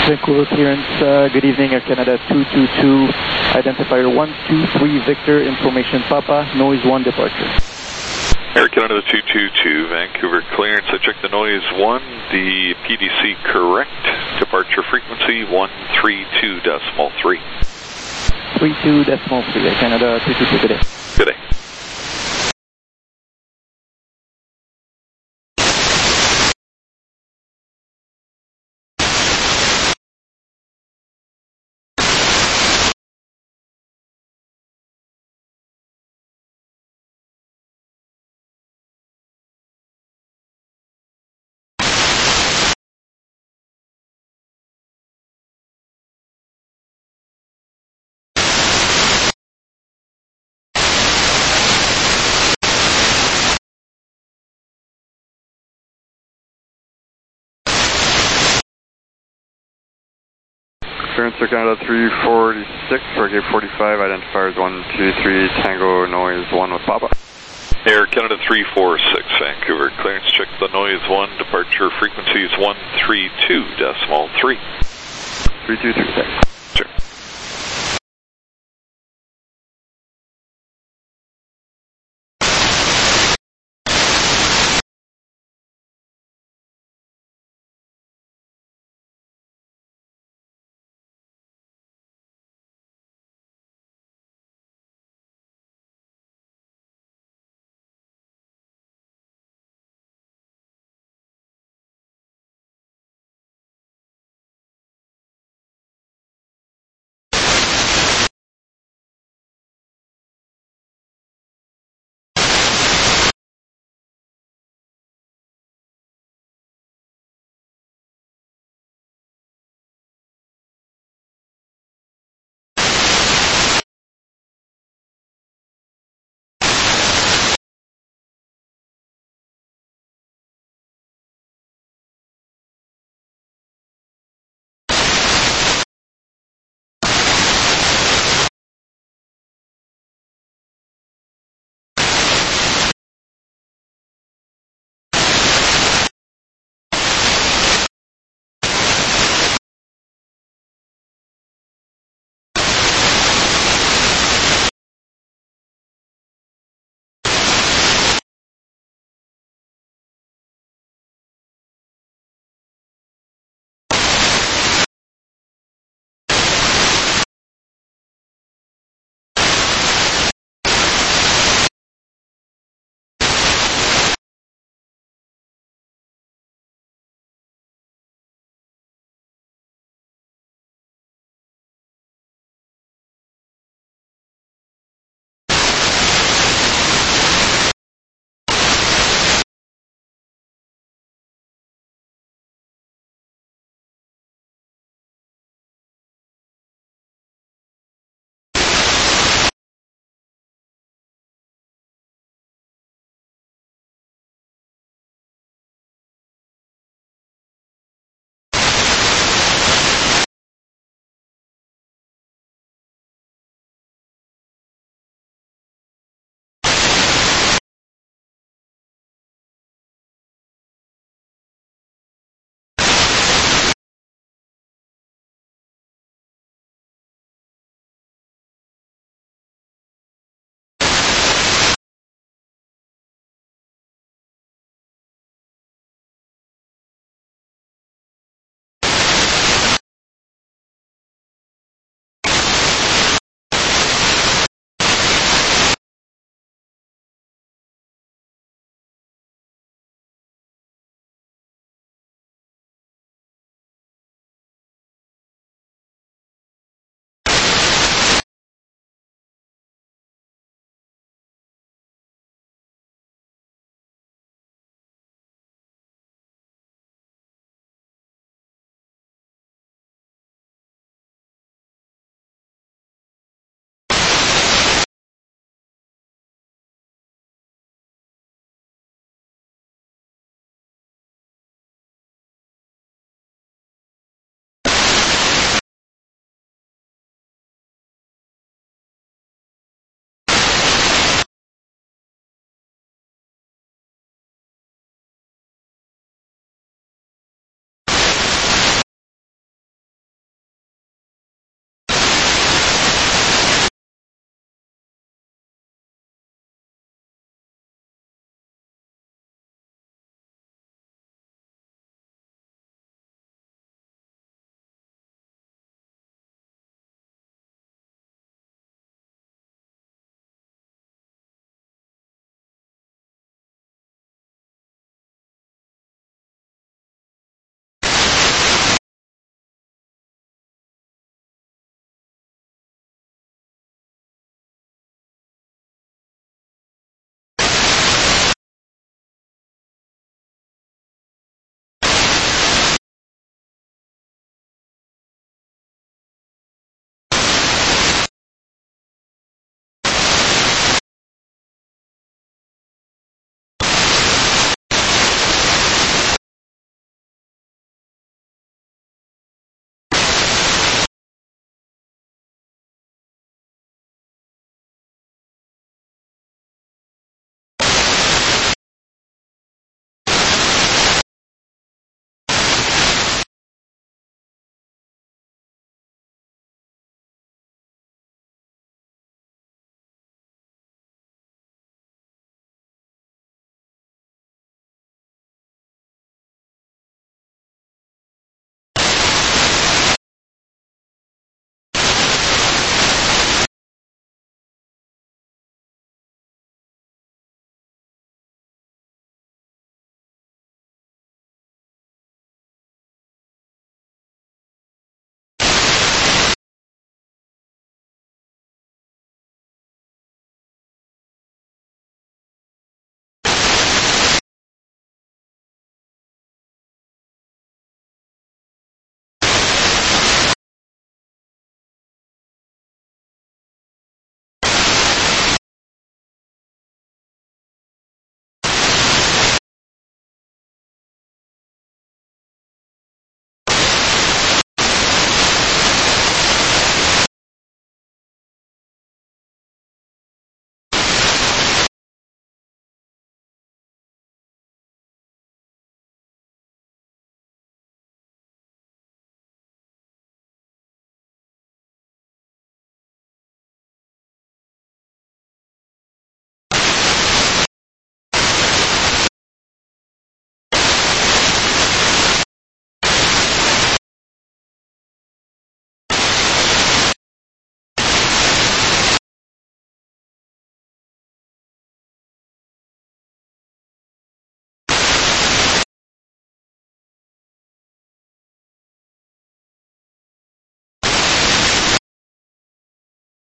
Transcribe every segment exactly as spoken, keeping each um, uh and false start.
Vancouver clearance, uh, good evening, Air Canada two two two, identifier one two three Victor, information Papa, noise one departure. Air Canada two two two, Vancouver clearance, I checked the noise one, the P D C correct, departure frequency one three two decimal three. three two decimal three, Air Canada two two two, good day. Good day. Clearance Air Canada three forty-six, for gate forty-five, identifiers one two three, Tango noise one with Papa. Air Canada three four six, Vancouver clearance, check the noise one, departure frequency is one three two decimal three. three two three six.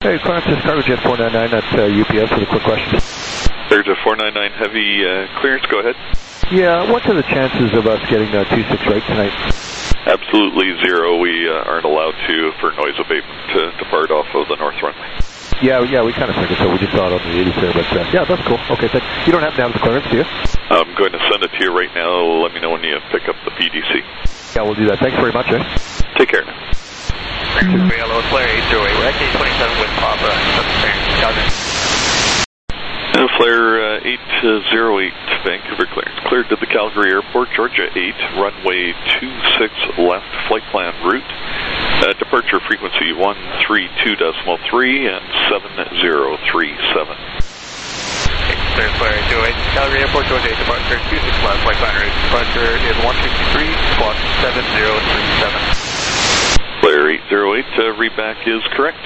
Hey, Clarence, this is Cargo Jet four nine nine at uh, U P S with a quick question. There's a four nine nine Heavy uh, clearance, go ahead. Yeah, what are the chances of us getting uh, two six right tonight? Absolutely zero. We uh, aren't allowed to, for noise abatement, to depart off of the north runway. Yeah, yeah, we kind of figured so. We just saw it on the eighties there, but uh, yeah, that's cool. Okay, thanks. You don't happen to have the clearance, do you? I'm going to send it to you right now. Let me know when you pick up the P D C. Yeah, we'll do that. Thanks very much, eh? Take care now. Mm-hmm. Hello, Flare eight zero eight. We're at K twenty-seven with Papa. Uh, Flare uh, eight zero eight, Vancouver clearance. Cleared to the Calgary Airport, Georgia eight, runway two six left, flight plan route. Uh, departure frequency one three two point three and seven zero three seven. Clear, Flare eight zero eight, Calgary Airport, Georgia eight, departure two six left, flight plan route. Departure is one two three, squawk seven zero three seven. Flare eight zero eight, uh, readback is correct.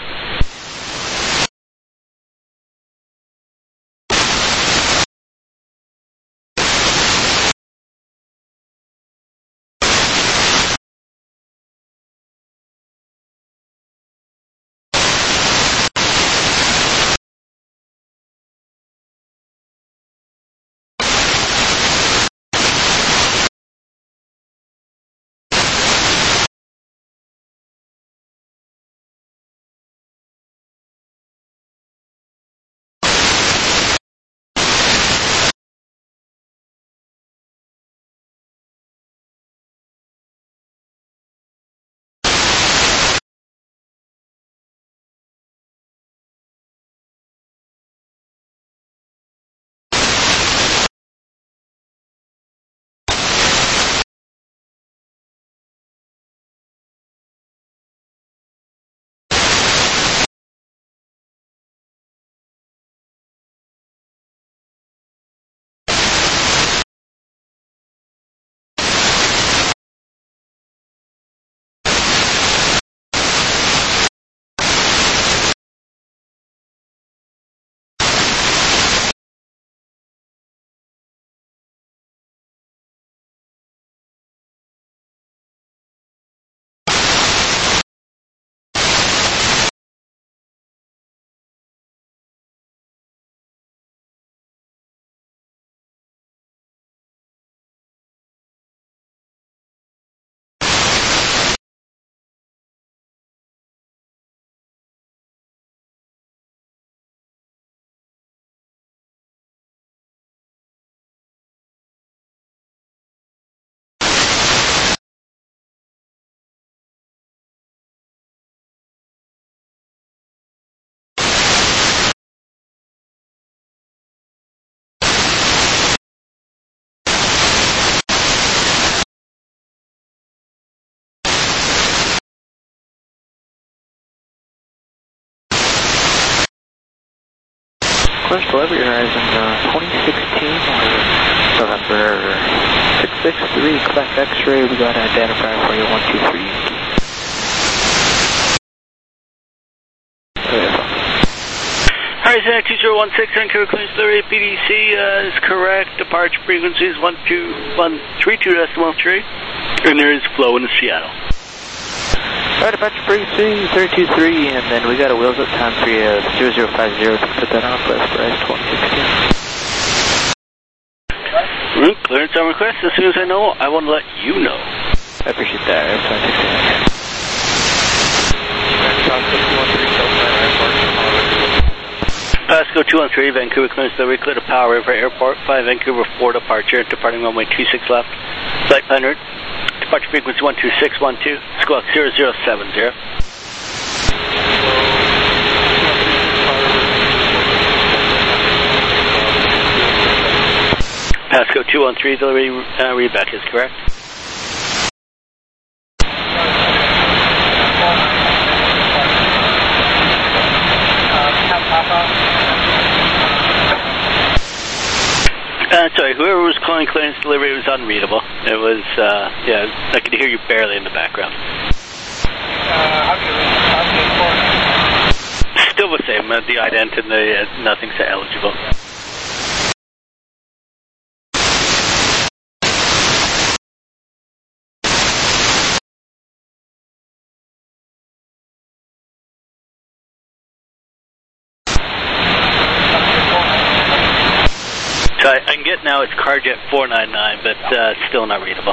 Clearance delivery horizon uh, twenty sixteen, November six six three, Quebec X-ray. We got an identifier for you, one two three. Horizon two zero one six, Vancouver clearance delivery, P D C uh, is correct. Departure frequency is one two one three two decimal three, and there is flow into Seattle. Alright, departure frequency thirty two three, and then we got a wheels up time for you, zero zero five zero. Put that on request for twenty sixteen. Mm, clearance on request. As soon as I know, I want to let you know. I appreciate that. twenty sixteen. Pasco two one three, Vancouver clearance delivery, clear to Powell River Airport, five Vancouver four departure, departing runway two six left, flight plan route. Departure frequency one two six one two, squawk zero zero seven zero. Pasco two one three, delivery uh, readback is correct. Uh, sorry, whoever was calling clearance delivery was unreadable. It was, uh, yeah, I could hear you barely in the background. Still the same, uh, the ident and the uh, nothing's eligible. I can get now it's Carjet four nine nine, but uh, still not readable.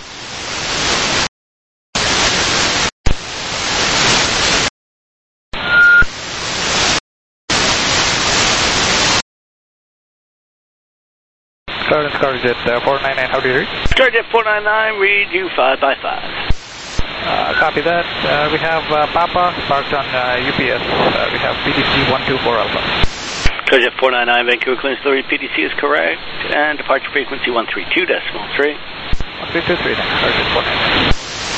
Clarence Carjet uh, four nine nine, how do you read? Carjet four nine nine, read you five by five. Uh, copy that. Uh, we have uh, Papa parked on uh, U P S. Uh, we have P D C one two four Alpha. Carjet four nine nine, Vancouver Clearance Delivery, P D C is correct, and departure frequency one three two decimal three. one three two three then, Carjet four nine nine.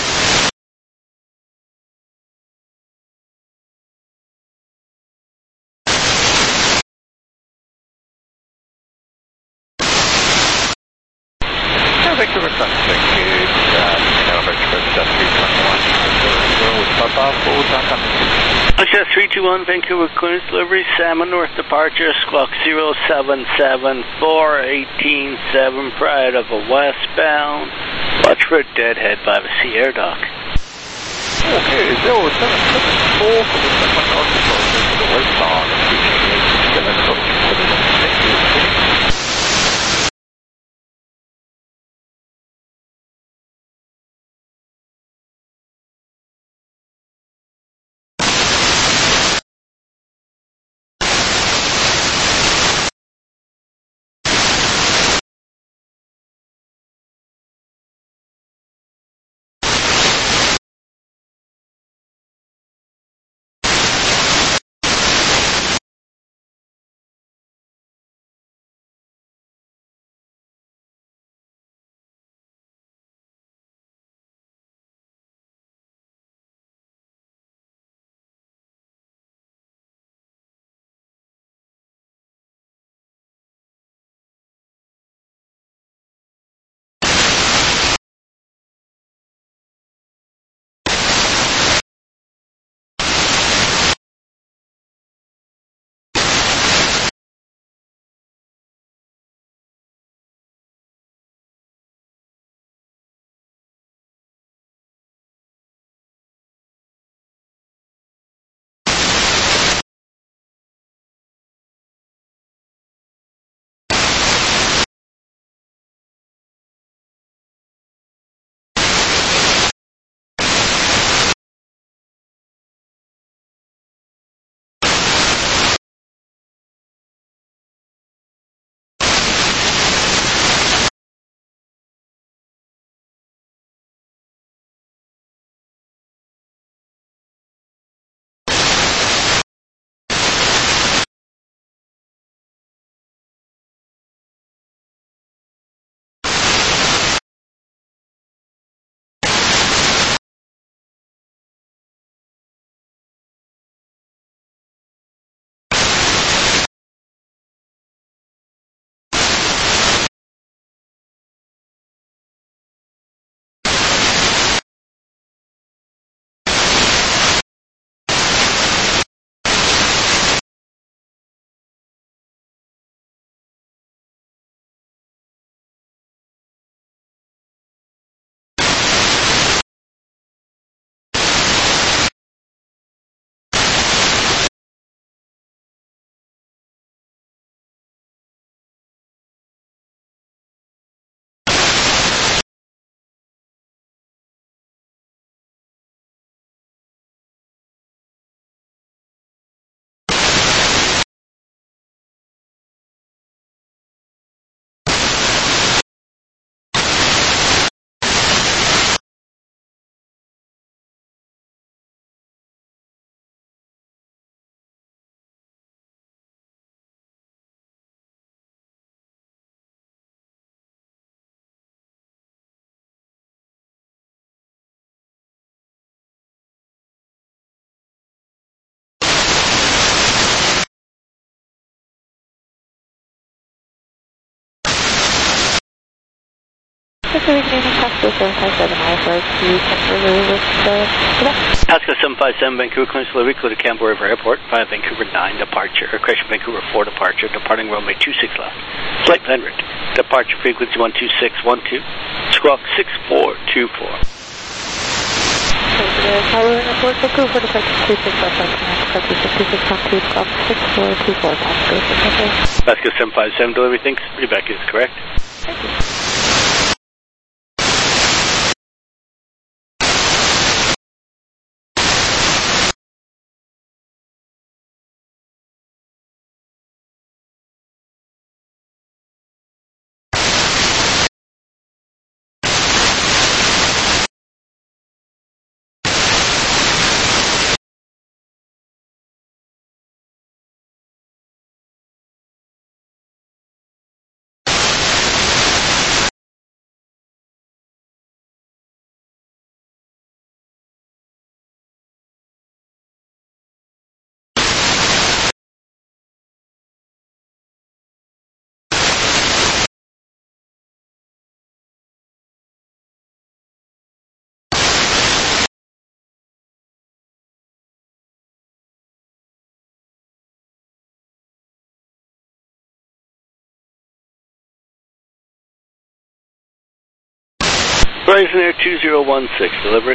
Vancouver Sunset Gauge, uh, November Express three twenty-one, with Papa, full time coming. Access three two one, Vancouver Clearance Delivery, Salmon North departure, squawk zero seven seven four eighteen seven, prior of a westbound. Watch for a deadhead by the Sea Air Dock. Okay, zero seven seven four for the Salmon North departure to the westbound, Thank you. Pasco seven five seven, Vancouver Clearance Delivery, clear to Campbell River Airport, five Vancouver nine departure, or crash Vancouver four departure, departing runway two six left. Flight plan route, departure frequency one two six one two, squawk six four two four. the Cairo Airport, Vancouver for departure two six left, departure two six one two, Squawk six four two four, Pasco six. Pasco seven five seven, delivery, thanks. Feedback is correct. Thank you. Verizon Air two zero one six, delivery.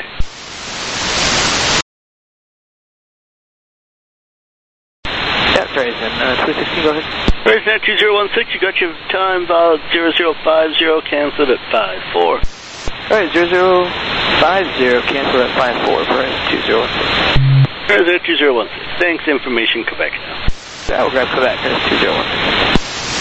Yeah, Verizon, uh, two sixteen, go ahead. Verizon Air two zero one six, you got your time valid zero zero five zero, canceled at five four. Alright, zero zero five zero, cancel at five four, Verizon two zero one six. Verizon Air two zero one six, thanks, information, Quebec now. Yeah, we'll grab Quebec, that's two zero one six.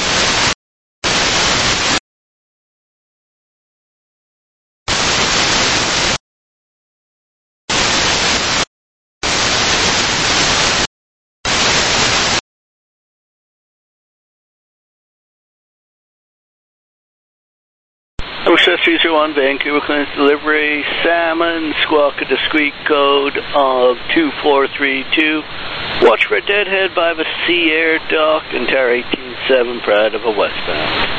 Ocean three zero one, Vancouver clearance delivery, Salmon, squawk a discrete code of two four three two. Watch for deadhead by the Sea Air Dock and Tower eighteen seven, Pradova westbound.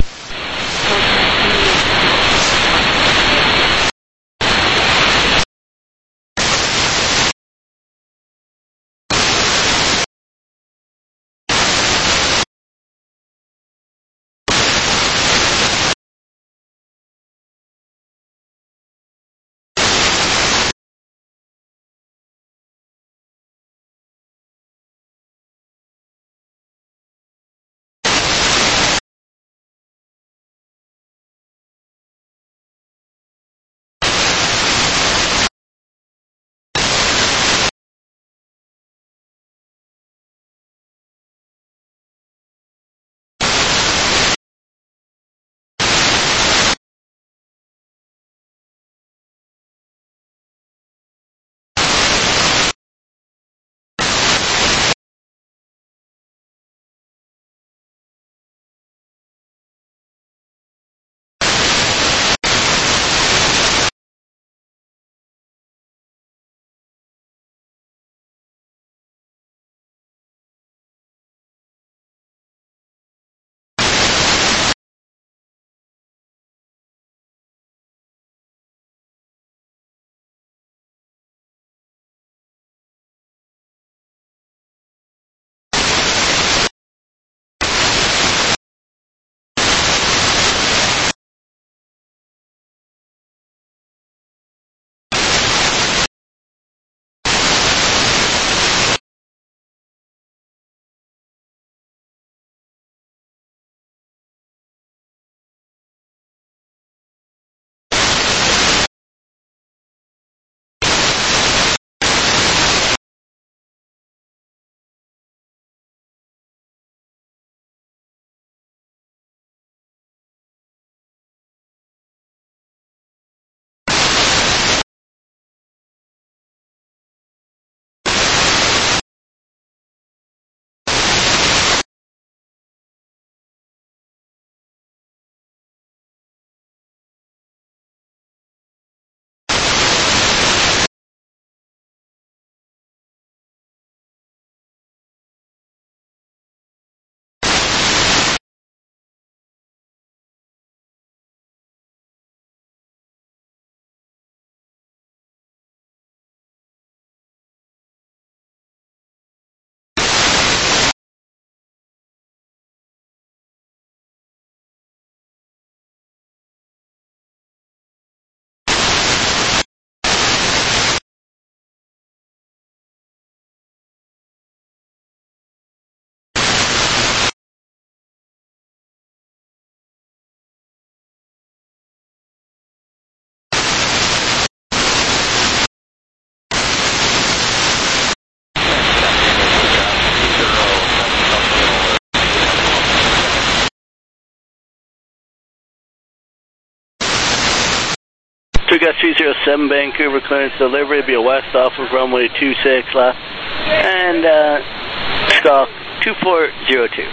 Two Gus three zero seven, Vancouver, clearance delivery, be a west off of runway two six left, and uh, squawk two four zero two.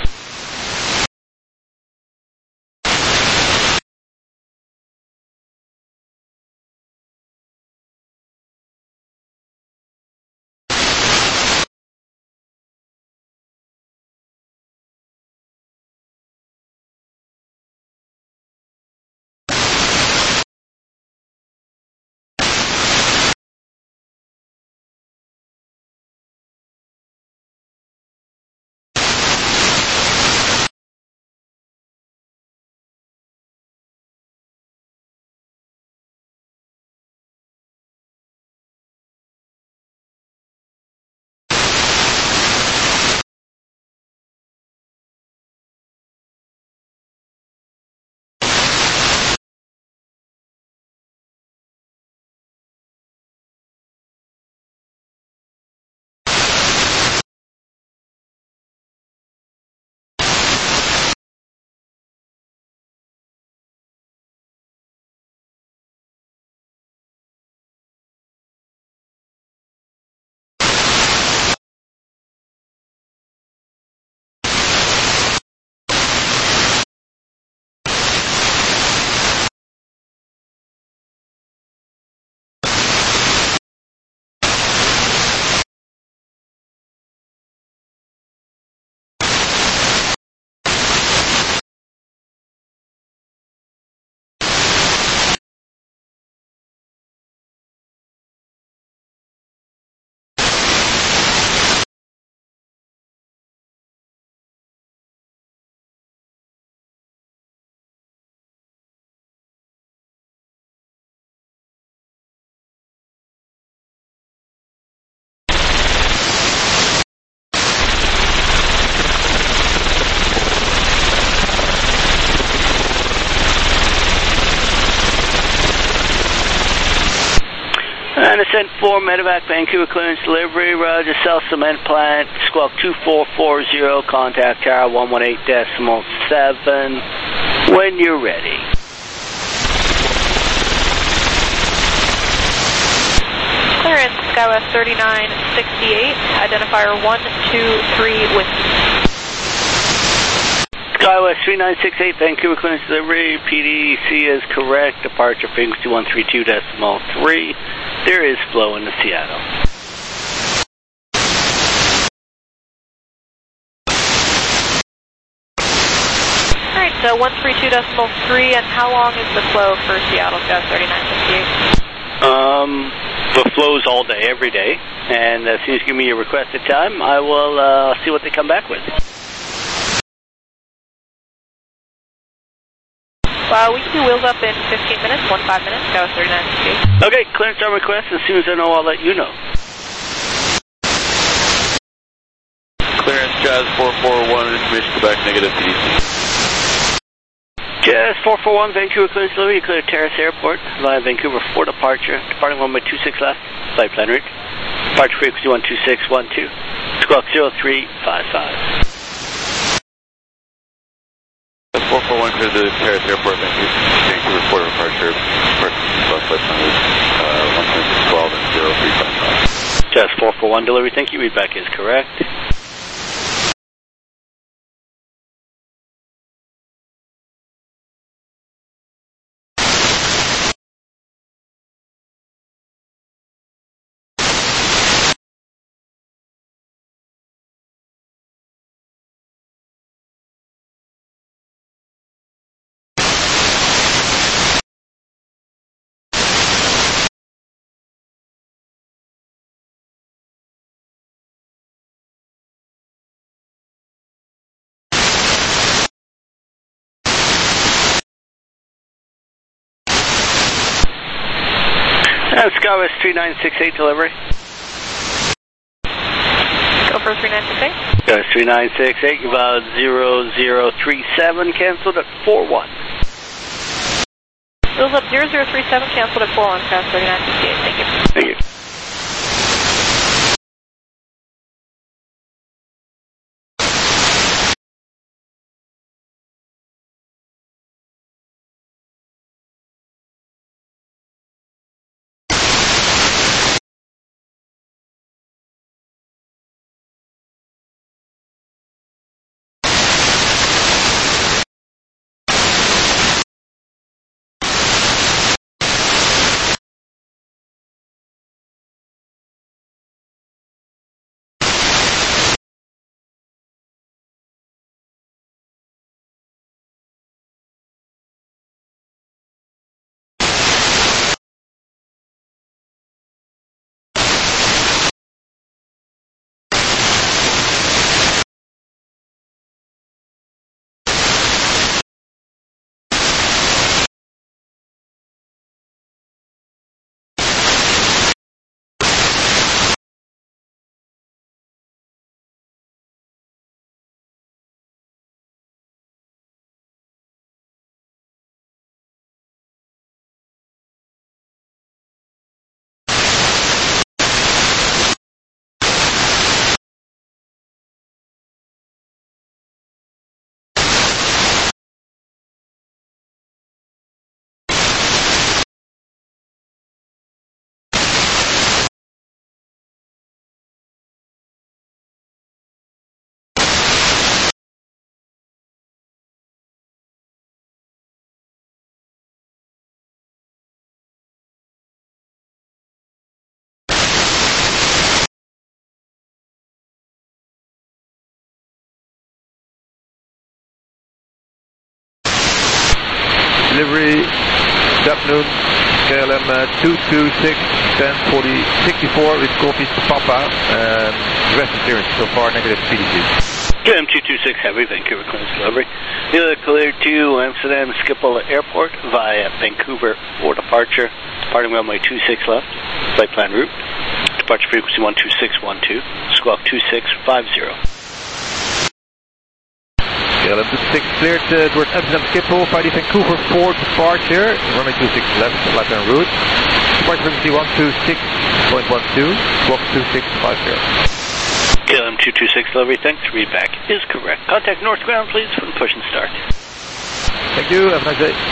And ascent four, Medevac, Vancouver, clearance delivery, Roger, South Cement Plant, squawk two four four zero, contact tower one one eight decimal seven, when you're ready. Clearance, SkyWest thirty-nine sixty-eight, identifier one two three Whiskey. SkyWest three nine six eight, Vancouver, clearance delivery, P D C is correct, departure frequency one three two decimal three. There is flow into Seattle. Alright, so one three two decimal three, and how long is the flow for Seattle SkyWest thirty-nine sixty-eight? Um, the flow's all day, every day, and as soon as you give me your requested time, I will uh, see what they come back with. Well, we can do wheels up in fifteen minutes, one five minutes, SkyWest thirty-nine sixty-eight. Okay, clearance on request. As soon as I know, I'll let you know. Clearance, Jazz four four one, information Quebec, negative P D C. Jazz four four one, Vancouver, clearance delivery, you clear Terrace Airport, via Vancouver for departure, departing runway two six left, flight plan route, departure frequency one two six one two, squawk zero three five five. four four one to the Terrace Airport, Vancouver, Vancouver for departure, departure flight plan route, uh, one point six one two and zero three five five. Jazz four four one, delivery, thank you, readback is correct. Uh, SkyWest three nine six eight, delivery. Go for three nine six eight. SkyWest three nine six eight, about zero zero three seven, canceled at four one. Wheels up zero zero three seven, canceled at four one, SkyWest thirty-nine sixty-eight. Thank you. Thank you. delivery, good afternoon, K L M uh, two two six, ten forty, sixty-four with copies to Papa, um, rest of clearance, so far negative P D C. K L M two two six Heavy, Vancouver clearance delivery. You're cleared to Amsterdam Schiphol Airport via Vancouver for departure, departing runway two six left, flight plan route, departure frequency one two six one two, squawk two six five zero. K L M two two six cleared uh, towards Amsterdam Schiphol, Friday Vancouver for departure, runway two six left, flight plan route, departure frequency one two six point one two, squawk two six five zero. K L M two two six delivery, thanks, readback is correct. Contact North Ground please for the push and start. Thank you, have a nice day.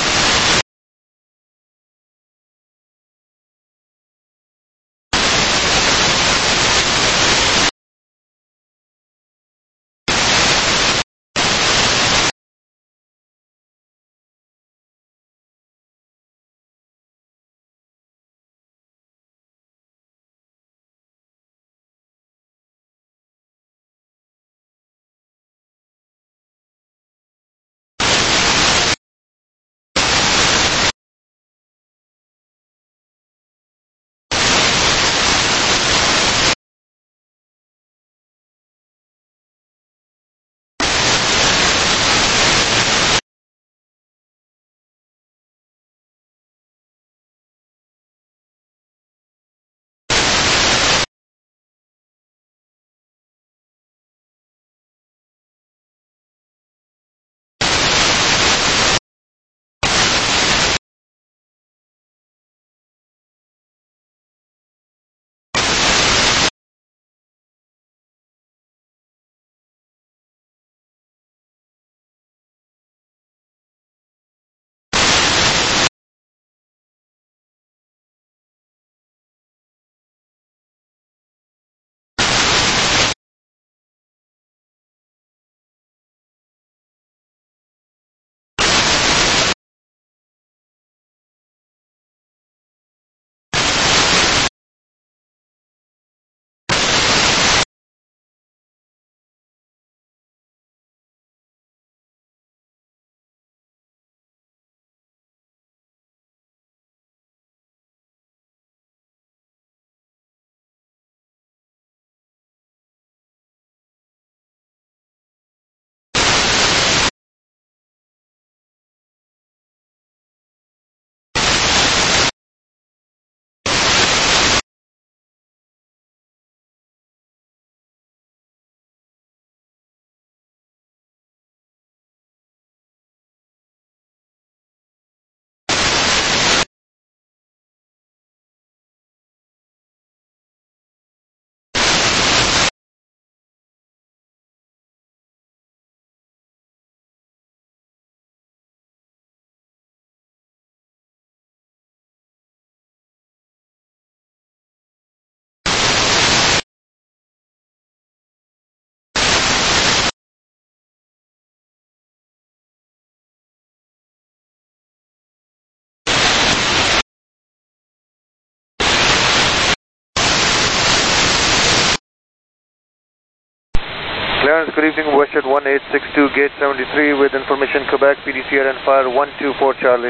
Clearance, good evening, WestJet one eight six two, gate seventy-three with information Quebec, P D C identifier one two four Charlie.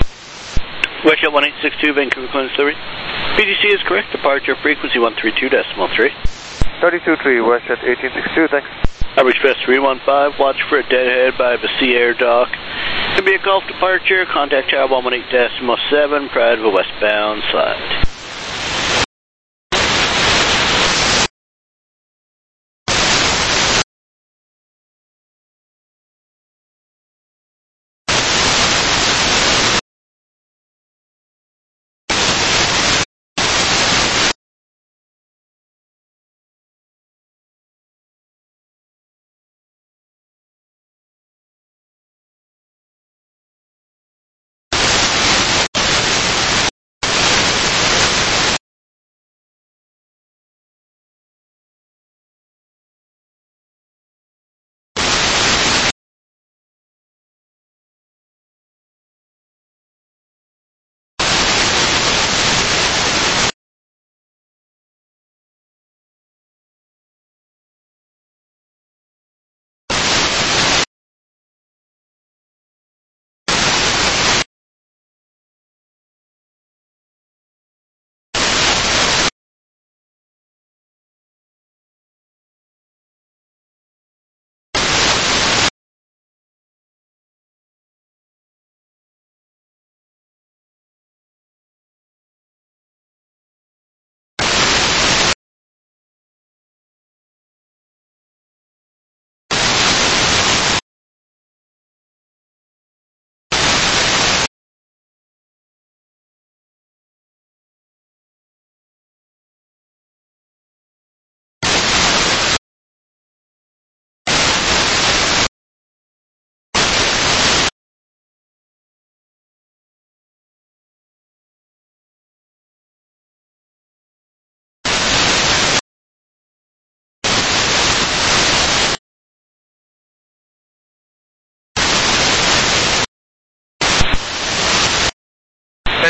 WestJet one eight six two, Vancouver clearance delivery. P D C is correct, departure frequency one three two decimal three. thirty-two three, WestJet eighteen sixty-two, thanks. Average Express three one five, watch for a deadhead by the Sea Air Dock. To be a Gulf departure, contact tower one one eight decimal seven prior to the westbound slide.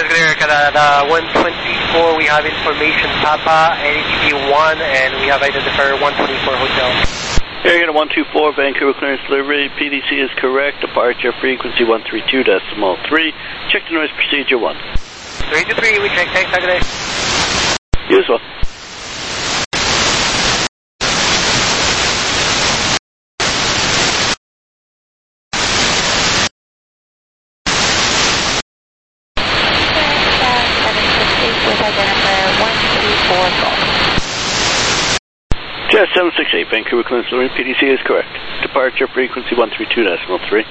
That's clear, Canada one twenty-four, we have information Papa, N A T P one, and we have identifier one twenty-four Hotel. Area one two four, Vancouver clearance delivery, P D C is correct, departure frequency one three two decimal three, check the noise procedure one. three two three, we check, thanks, have a good day. You as well. Jazz seven six eight, Vancouver clearance delivery, P D C is correct. Departure frequency one three two decimal three.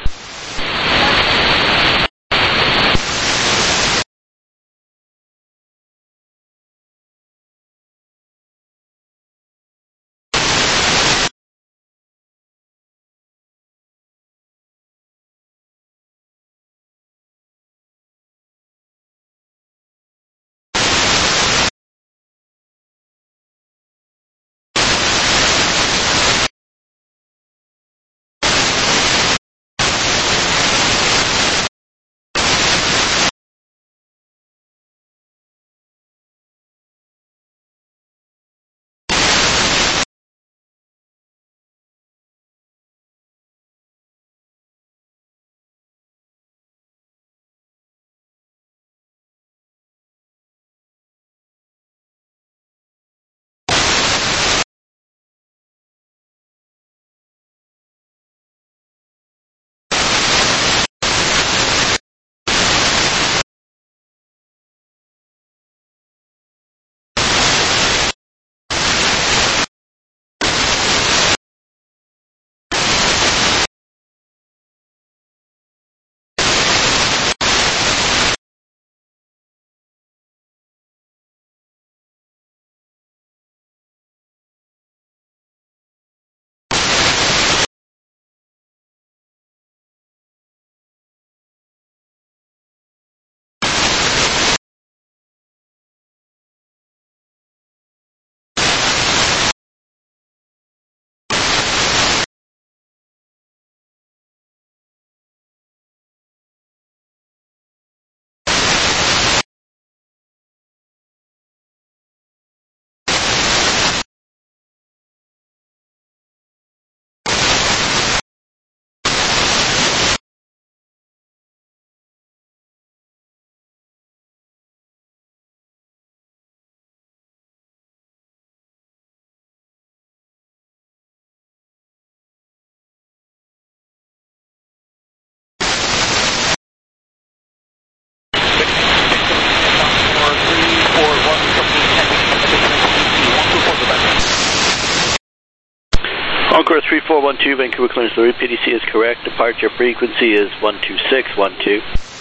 Encore three four one two, Vancouver clearance delivery, P D C is correct, departure frequency is one two six one two.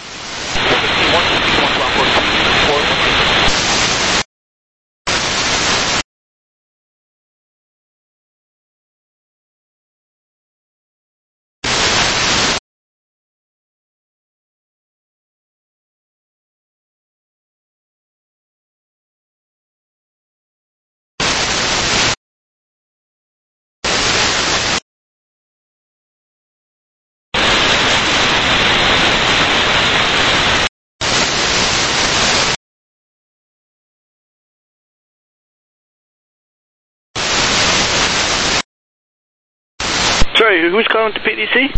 Sorry, who's calling to P D C?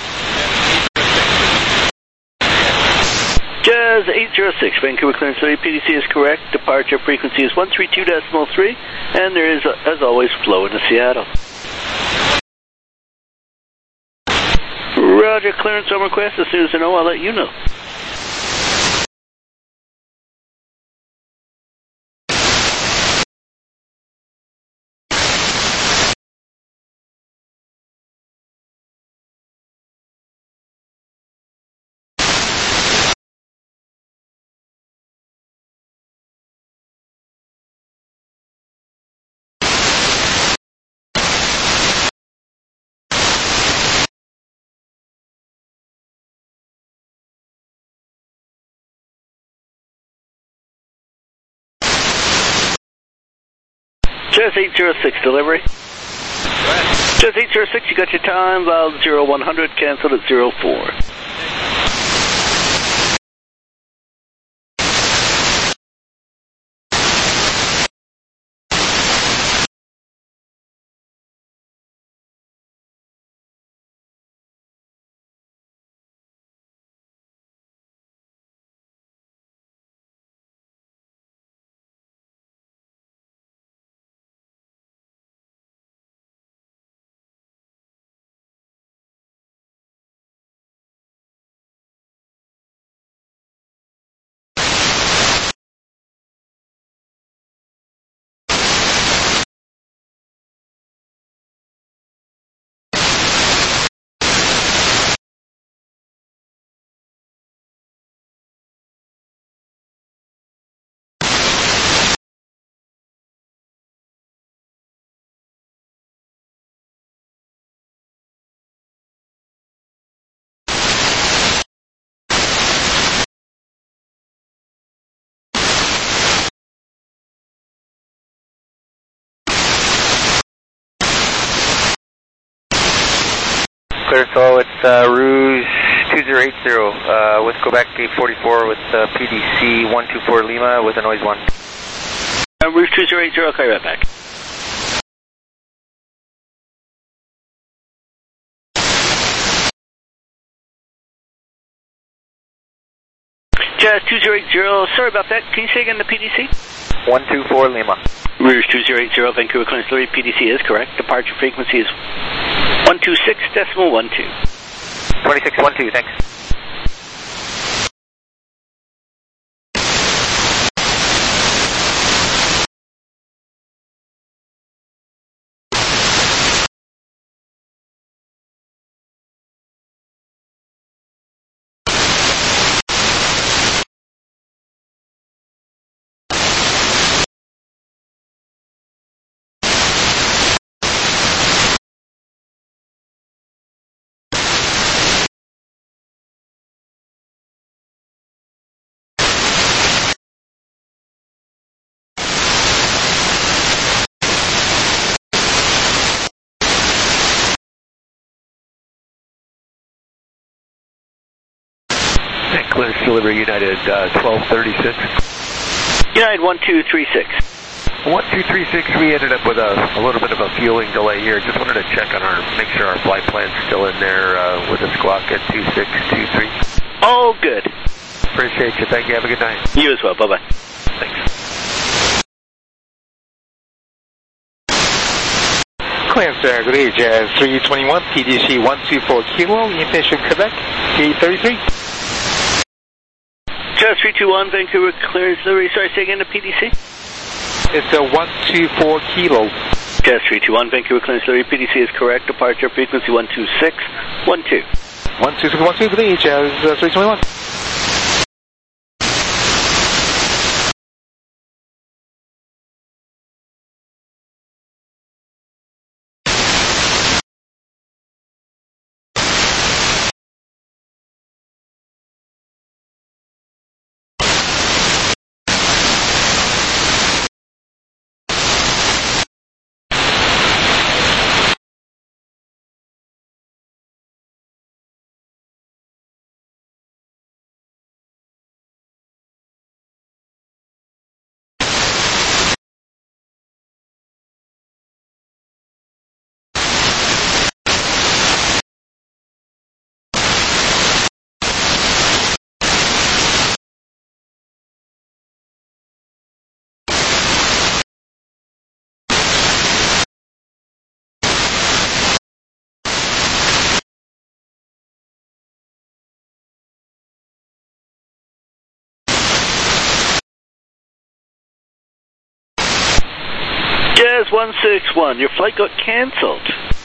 Jazz eight zero six, Vancouver clearance delivery, P D C is correct, departure frequency is one three two decimal three, and there is, as always, flow into Seattle. Roger, clearance on request, as soon as I know, I'll let you know. Jazz eight zero six, delivery. Jazz eight zero six, you got your time, valve zero one hundred, canceled at zero four. clear solo. It's uh, Rouge two zero eight zero uh, with Quebec eight forty-four with uh, P D C one two four Lima with a noise one. Uh, Rouge two zero eight zero, call you right back. Jazz two zero eight zero, sorry about that. Can you say again the P D C? one two four Lima. Rouge two zero eight zero, Vancouver Clearance Delivery, P D C is correct. Departure frequency is one two six decimal one two. twenty-six one two, thanks. Clearance Delivery United uh, twelve thirty-six. United one two three six. one two three six, we ended up with a, a little bit of a fueling delay here. Just wanted to check on our, make sure our flight plan's still in there uh, with a squawk at two six two three. All good. Appreciate you. Thank you. Have a good night. You as well. Bye-bye. Thanks. Clearance there, good day, Jazz three twenty-one, P D C one two four Kilo, Impatient Quebec, eight thirty-three. Jazz three two one, Vancouver Clearance Delivery, sorry, say again the P D C? It's a one two four Kilo. Jazz three two one, Vancouver Clearance Delivery, P D C is correct. Departure frequency one two six one two. one two six one two, good day, Jazz uh, three twenty-one. Jazz one six one, your flight got cancelled.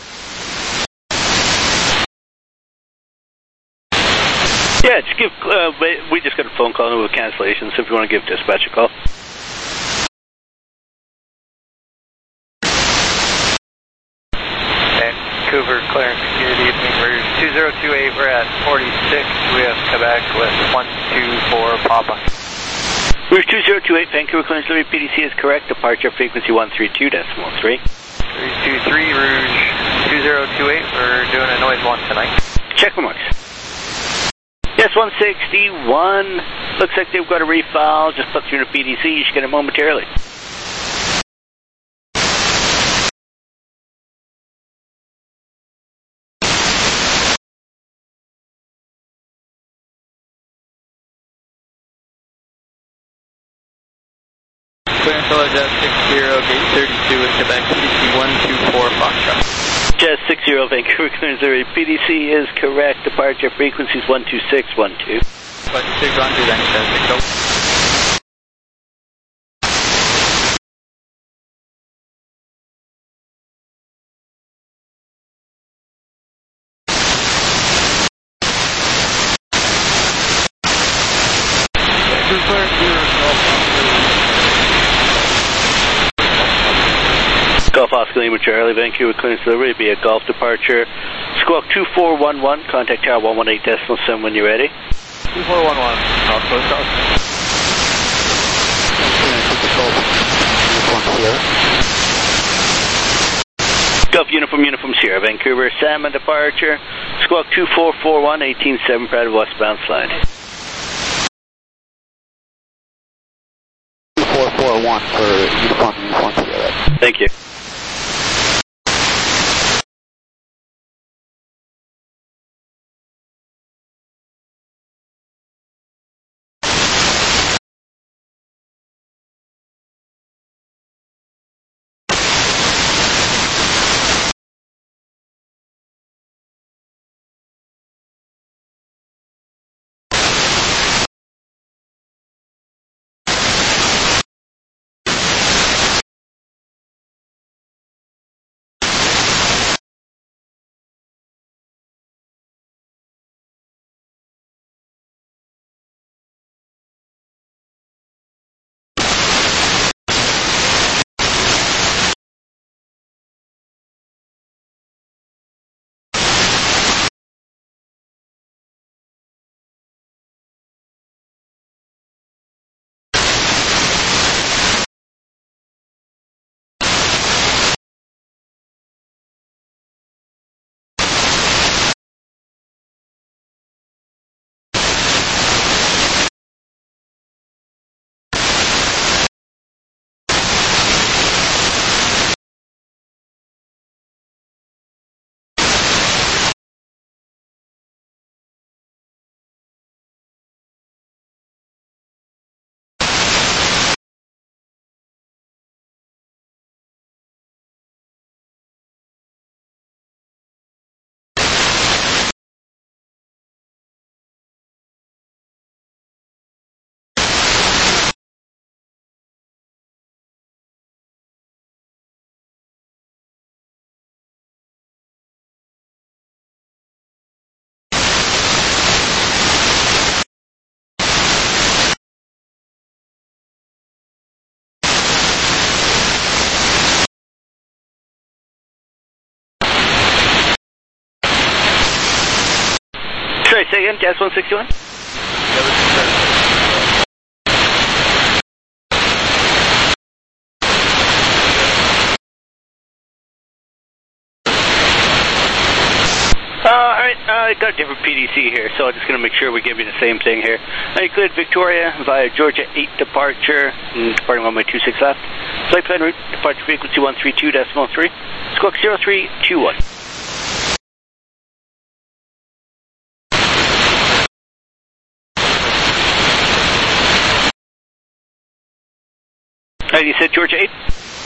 Yeah, just give, uh, we just got a phone call with cancellation, so if you want to give dispatch a call. Vancouver Clearance, good evening. We're two zero two eight, we're at forty-six. We have Quebec with one two four Papa. Rouge two zero two eight, Vancouver Clearance Delivery, P D C is correct. Departure frequency one three two decimal three. three two three, Rouge two zero two eight, we're doing a noise one tonight. Check remarks. Yes, one sixty-one. Looks like they've got a refile. Just put through the P D C. You should get it momentarily. Clearance Hello Jazz six zero, gate thirty-two with Quebec, P D C one two four Foxtrot. Jazz six zero, Vancouver Clearance Delivery, P D C is correct. Departure frequencies one two six one two. one two six one two, thanks, Jazz six zero. Golf Oscar Lima Charlie, Vancouver Clearance Delivery, be a golf departure. Squawk two four one one, contact tower one one eight decimal seven when you're ready. two four one one, North Coast South. Gulf Uniform Uniform Sierra, Vancouver, Salmon departure, squawk two four four one, eighteen seven, Private westbound slide. two four four one for Uniform Uniform Sierra. Thank you. Sorry, say again, Jazz one sixty-one? Uh, alright, uh, I got a different P D C here, so I'm just going to make sure we give you the same thing here. Now you cleared Victoria via Georgia eight departure, departing runway two six left. Flight plan route, departure frequency one three two decimal three, squawk zero three two one. And you said Georgia eight?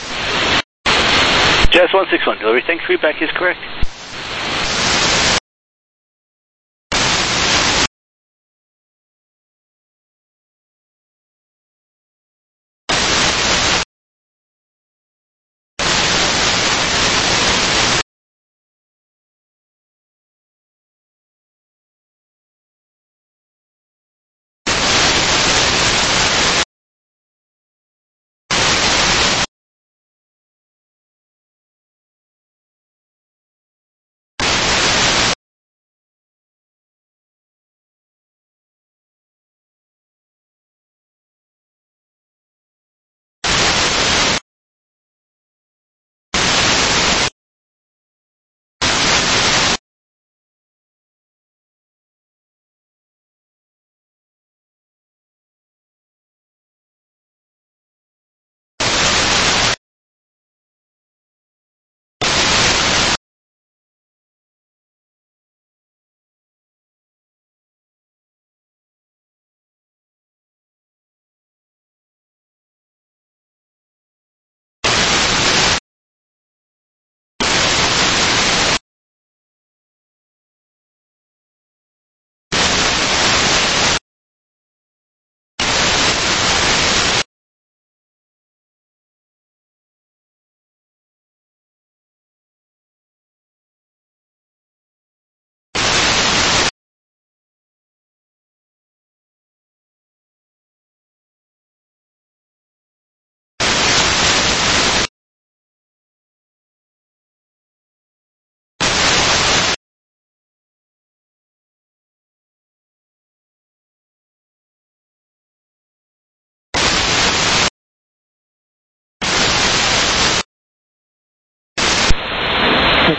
Jazz one six one, delivery, thanks, feedback is correct.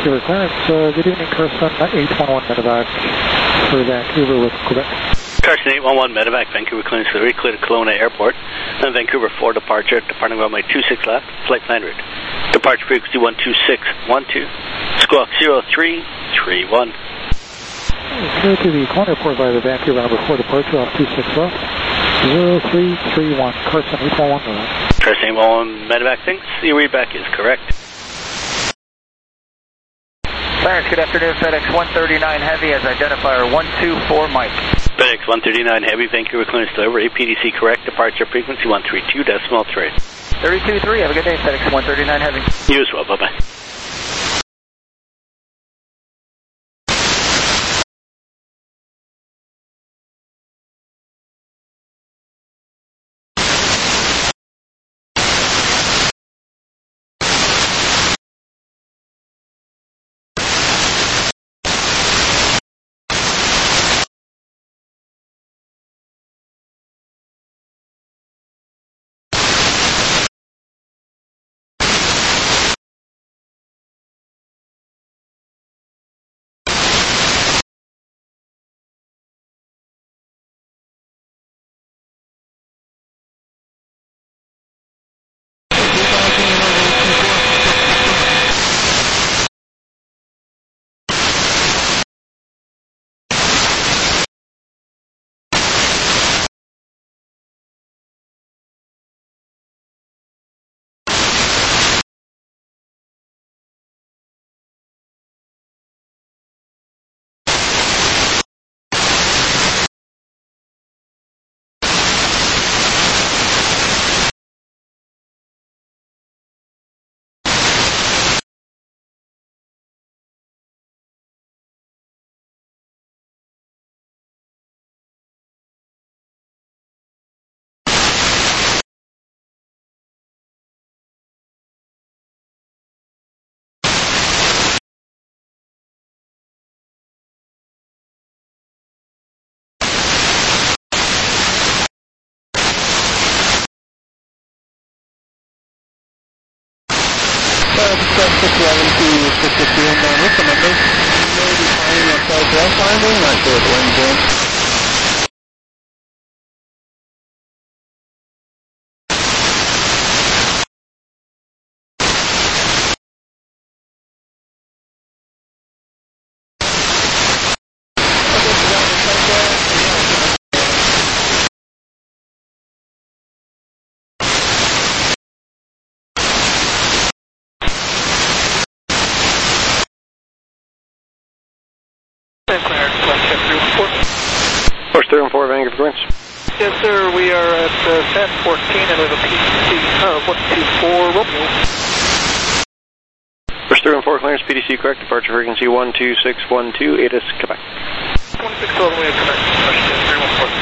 Vancouver clearance. Uh, good evening, Carson. eight one one medevac for Vancouver with Quebec. Carson eight one one medevac, Vancouver clearance to the clear to Kelowna Airport. And Vancouver four departure, departing runway two six left, flight plan route. Departure frequency one two six one two, squawk zero three three one. Clear to the Kelowna Airport via the Vancouver number four departure off two six left, zero three three one. Carson eight one one medevac. Carson eight one one medevac, thanks. The readback is correct. Clarence, good afternoon. FedEx one thirty-nine Heavy as identifier one two four Mike. FedEx one thirty-nine Heavy, Vancouver clearance delivery, A P D C correct, departure frequency one three two decimal three. thirty-two three, have a good day, FedEx one thirty-nine Heavy. You as well, bye-bye. six eleven to six fifty-one down with the number. You may be finding a southwest landing, not sure what the wind's doing. Push three one four, Vancouver clearance. Yes, sir. We are at uh, San fourteen and we have a P D C uh, one two four Romeo. Push three one four, clearance, P D C correct, departure frequency one two six one two, A T I S, Quebec. twenty-six all the way to Quebec. three one four.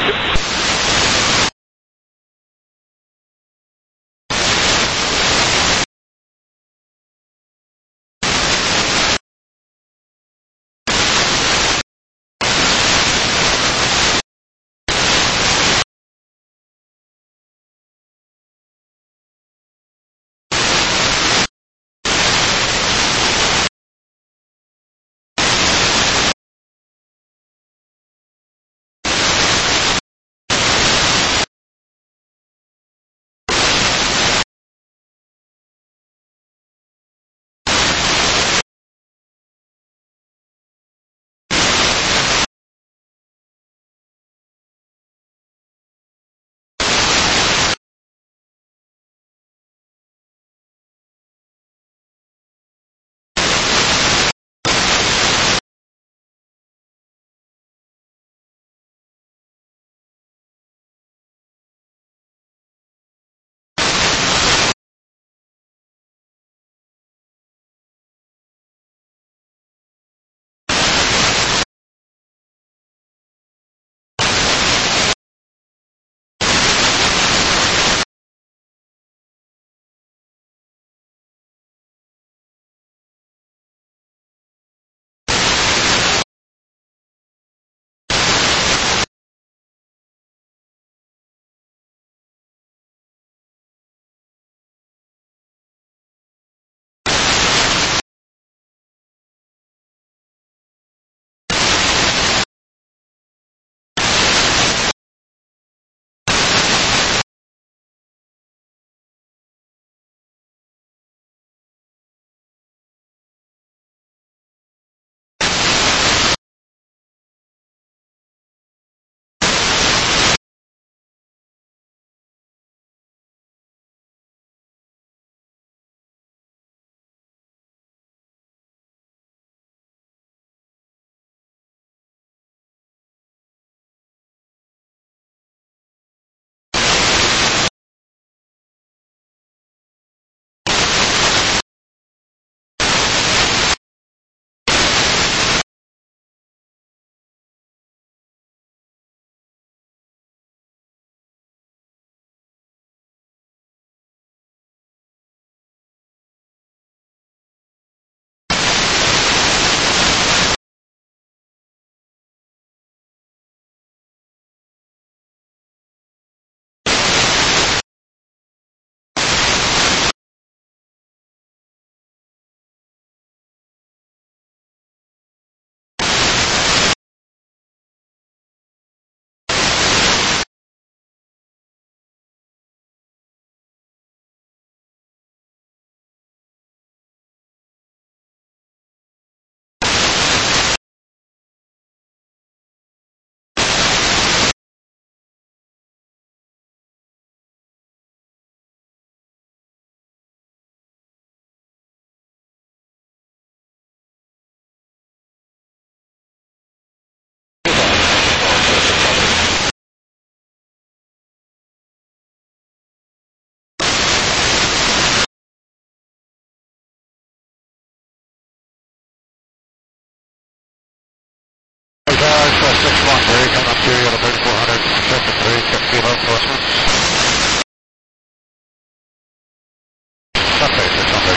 Squawk three, coming up to you at thirty-four hundred, Cessna three, six kilo, crosswind. Sunday, six hundred.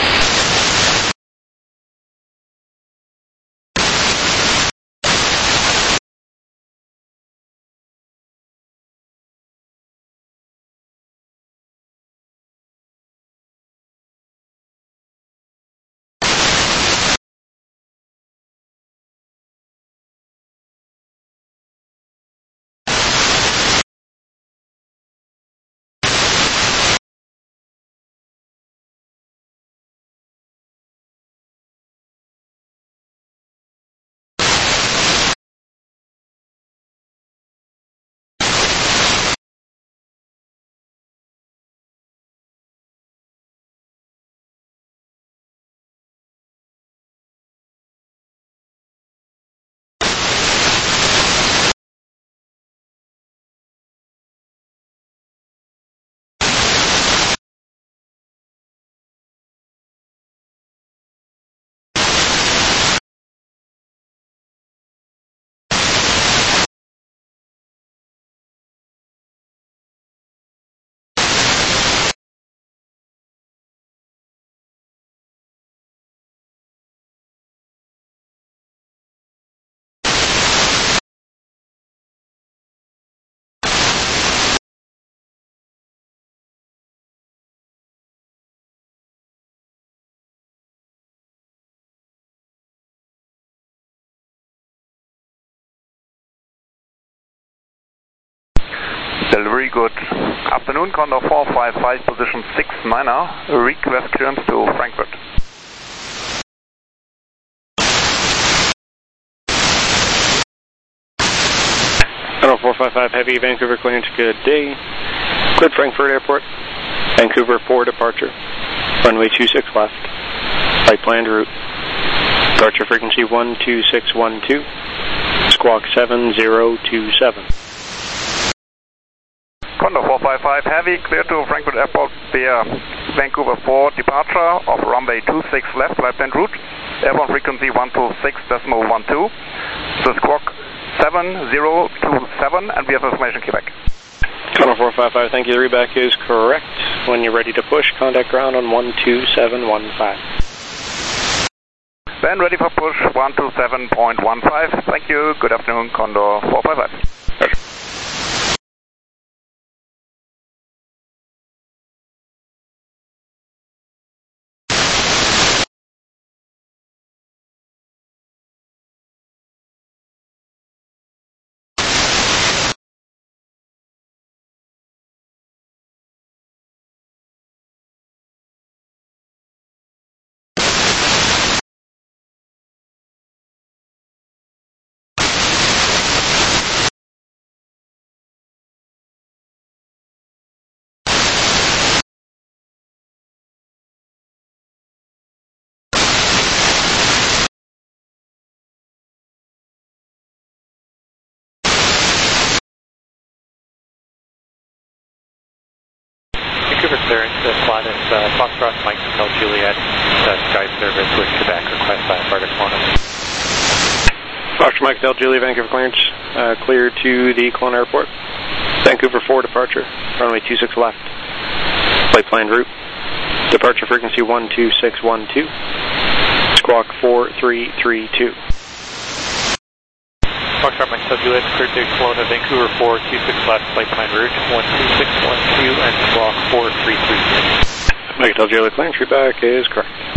Very good afternoon, Condor four five five, position six niner, request clearance to Frankfurt. Condor four five five Heavy, Vancouver clearance, good day. Cleared Frankfurt Airport, Vancouver for departure, runway two six left, flight planned route, departure frequency one two six one two, squawk seven zero two seven. Condor four five five Heavy, clear to Frankfurt Airport via Vancouver for departure of runway two six left, flight planned route, airborne frequency one two six point one two, the squawk seven zero two seven, and we have information Quebec. Condor four five five, thank you, the readback is correct. When you're ready to push, contact ground on one two seven one five. Then ready for push, one two seven point one five, thank you, good afternoon, Condor four five five. Vancouver clearance, uh, Pilatus, uh, Foxtrot, Mike Hotel Juliet, uh, Sky Service with Quebec, request by Bardic Quantum. Foxtrot, Mike Hotel Juliet, Vancouver clearance, uh, clear to the Kelowna Airport, Vancouver for departure, runway two six left, flight planned route, departure frequency one two six one two, squawk four three three two. Foxtrot, Mike Hotel Juliet, clear to Kelowna, Vancouver four two six left, flight planned route, one two six one two, and squawk four three three two. Mike Hotel Juliet, clearance, readback is correct.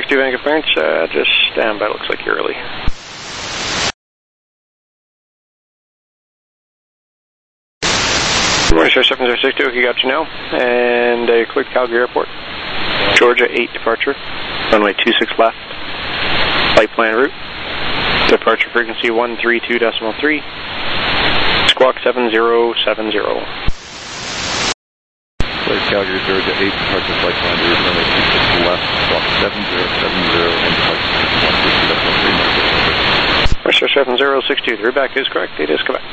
two Vancouver clearance, uh, just stand by, looks like you're early. Good morning, sir, seven zero six two, okay, got you now. And uh, cleared Calgary Airport. Georgia eight departure, runway two six left, flight plan route, departure frequency one three two point three, squawk seven zero seven zero. Cleared Calgary, Georgia eight, departure flight plan route, runway two six left, squawk seven zero seven zero, and departure frequency one three two point three. Mercer seven zero six two, the route back is correct, it is Quebec.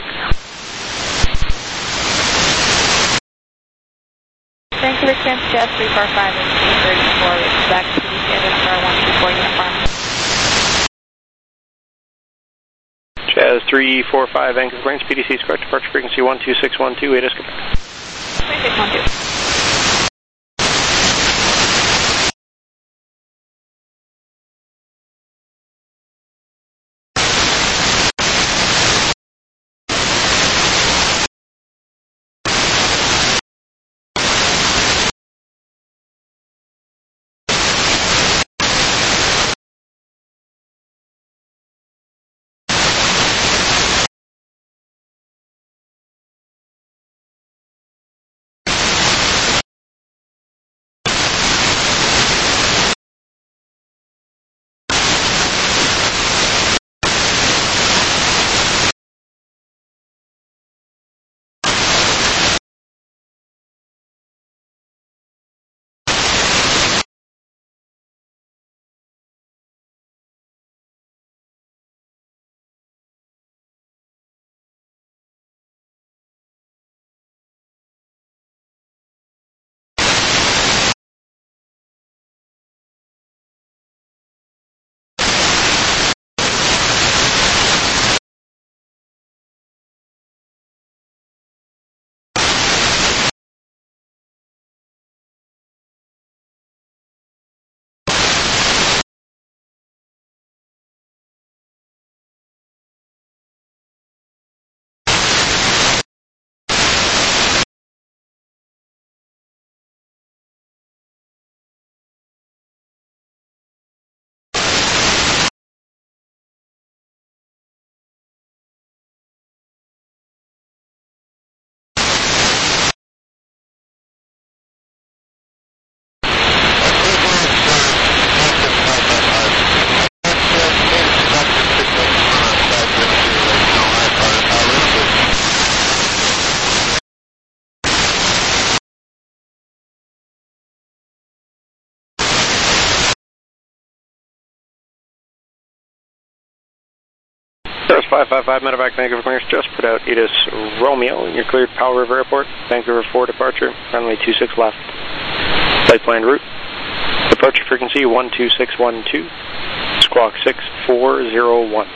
Vancouver Clearance Jet three four five and three thirty-four with Quebec, P D C identifier one two four uniform. Jazz three four five, Vancouver Clearance, P D C is correct, departure frequency one two six one two, it is Quebec. two six one two. Cirrus five five five, Medevac, Vancouver Clearance, just put out Edis Romeo, and you're cleared Powell River Airport, Vancouver four departure, runway two six left, flight plan route, departure frequency one two six one two, squawk six four zero one.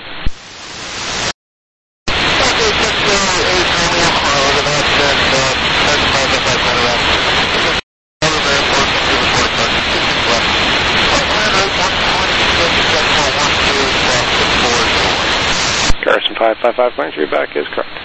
Garrison five five five, clearance, read back is correct.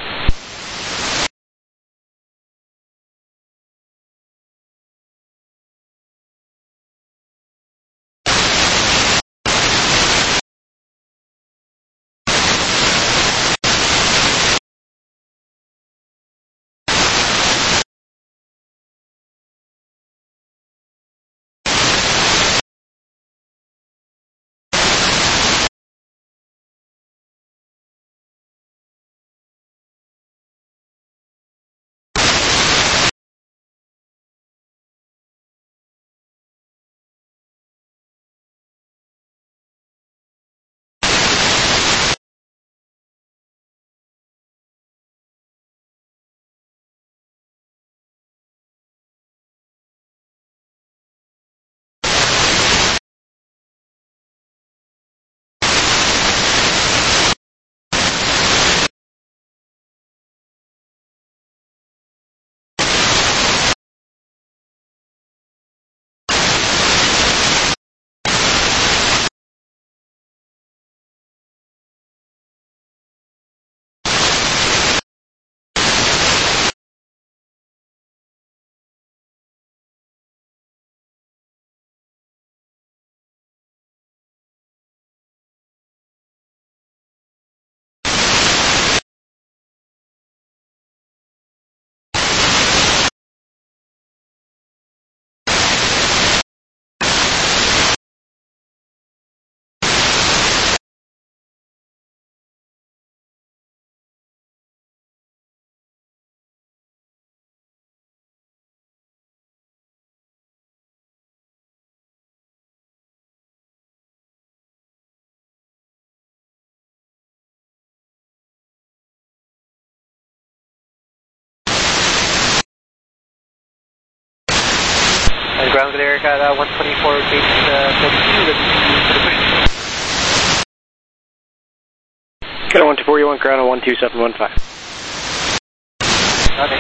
ground clear, got uh, one twenty-four, gate uh, forty-two, ready for the push. Got a one two four, you want ground on one two seven one five. Okay.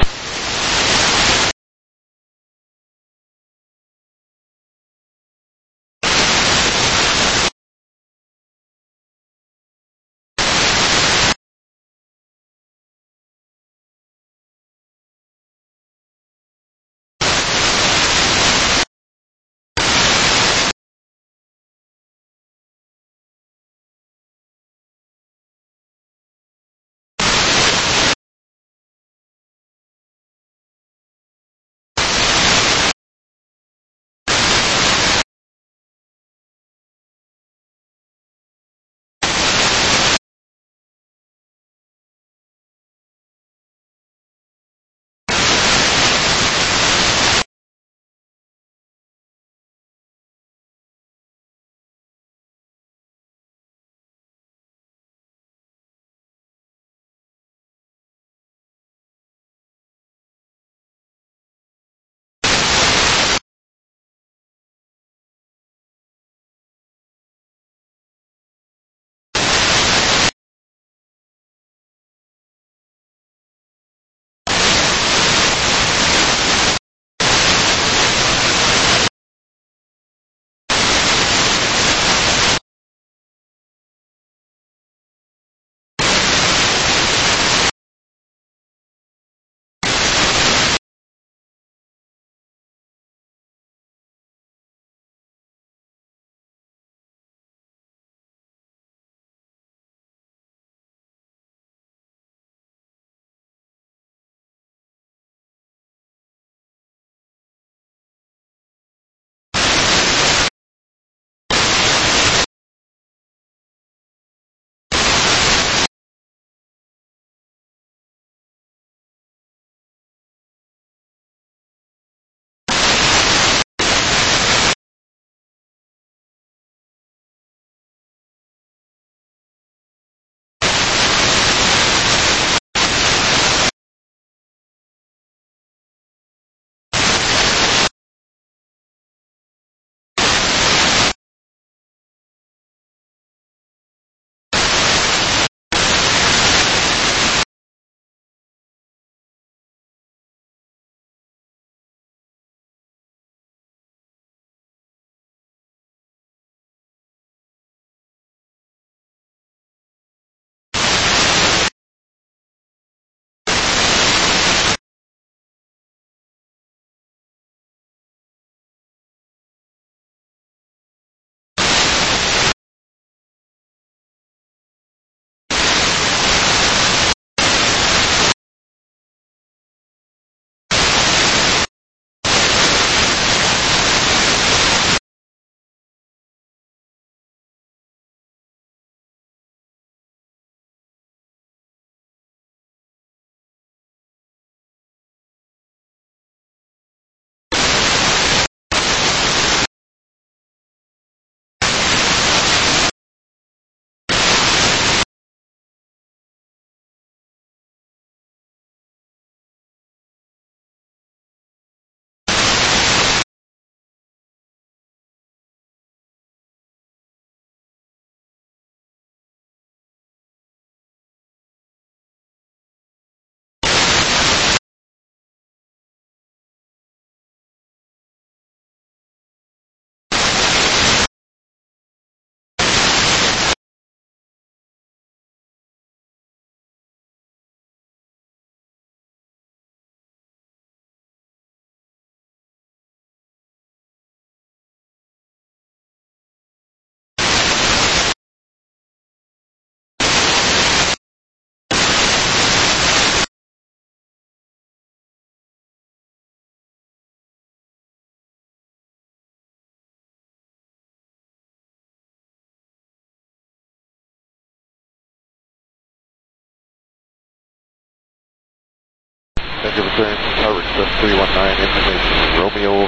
Vancouver clearance, Tower Express three one nine, information Romeo,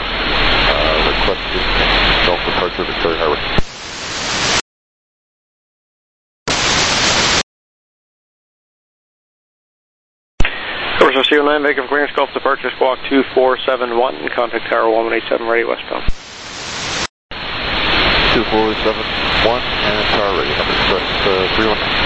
uh, requesting self-departure Victoria Harbor. Departure C O nine, Vancouver clearance, Gulf departure, squawk two four seven one, contact tower one one eight seven, ready westbound. two four seven one, and tower ready, number request uh, three one nine.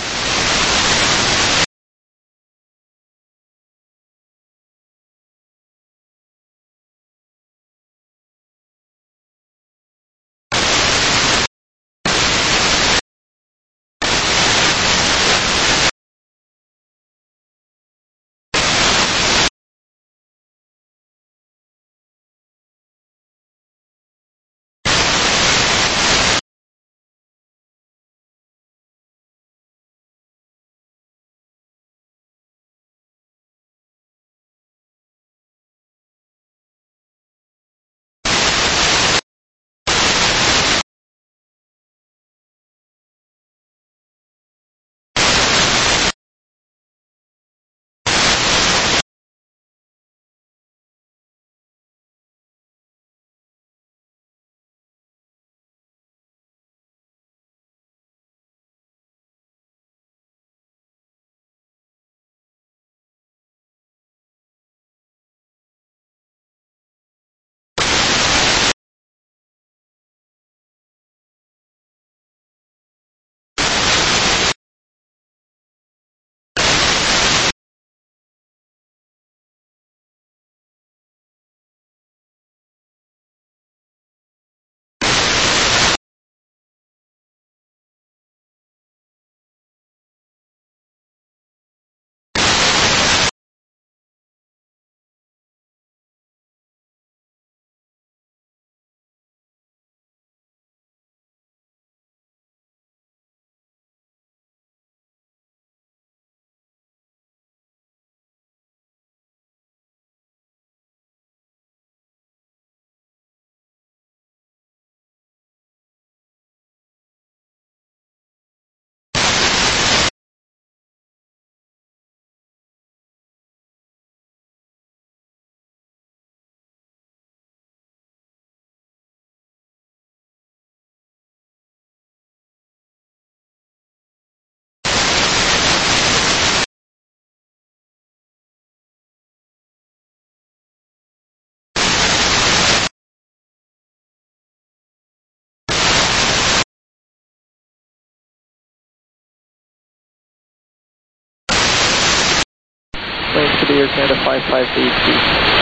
Range to the Air Canada five five eight two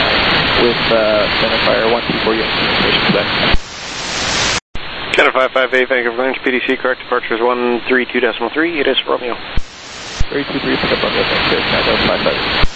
with uh, identifier one two four unit communication Quebec. Canada five five eight, Vancouver Range, P D C, correct departure is one three two decimal three, it is Romeo. three two three, pick up on the Air Canada five five eight.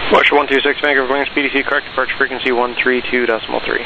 Washer one two six, Vancouver clearance, P D C correct, departure frequency one three two decimal three.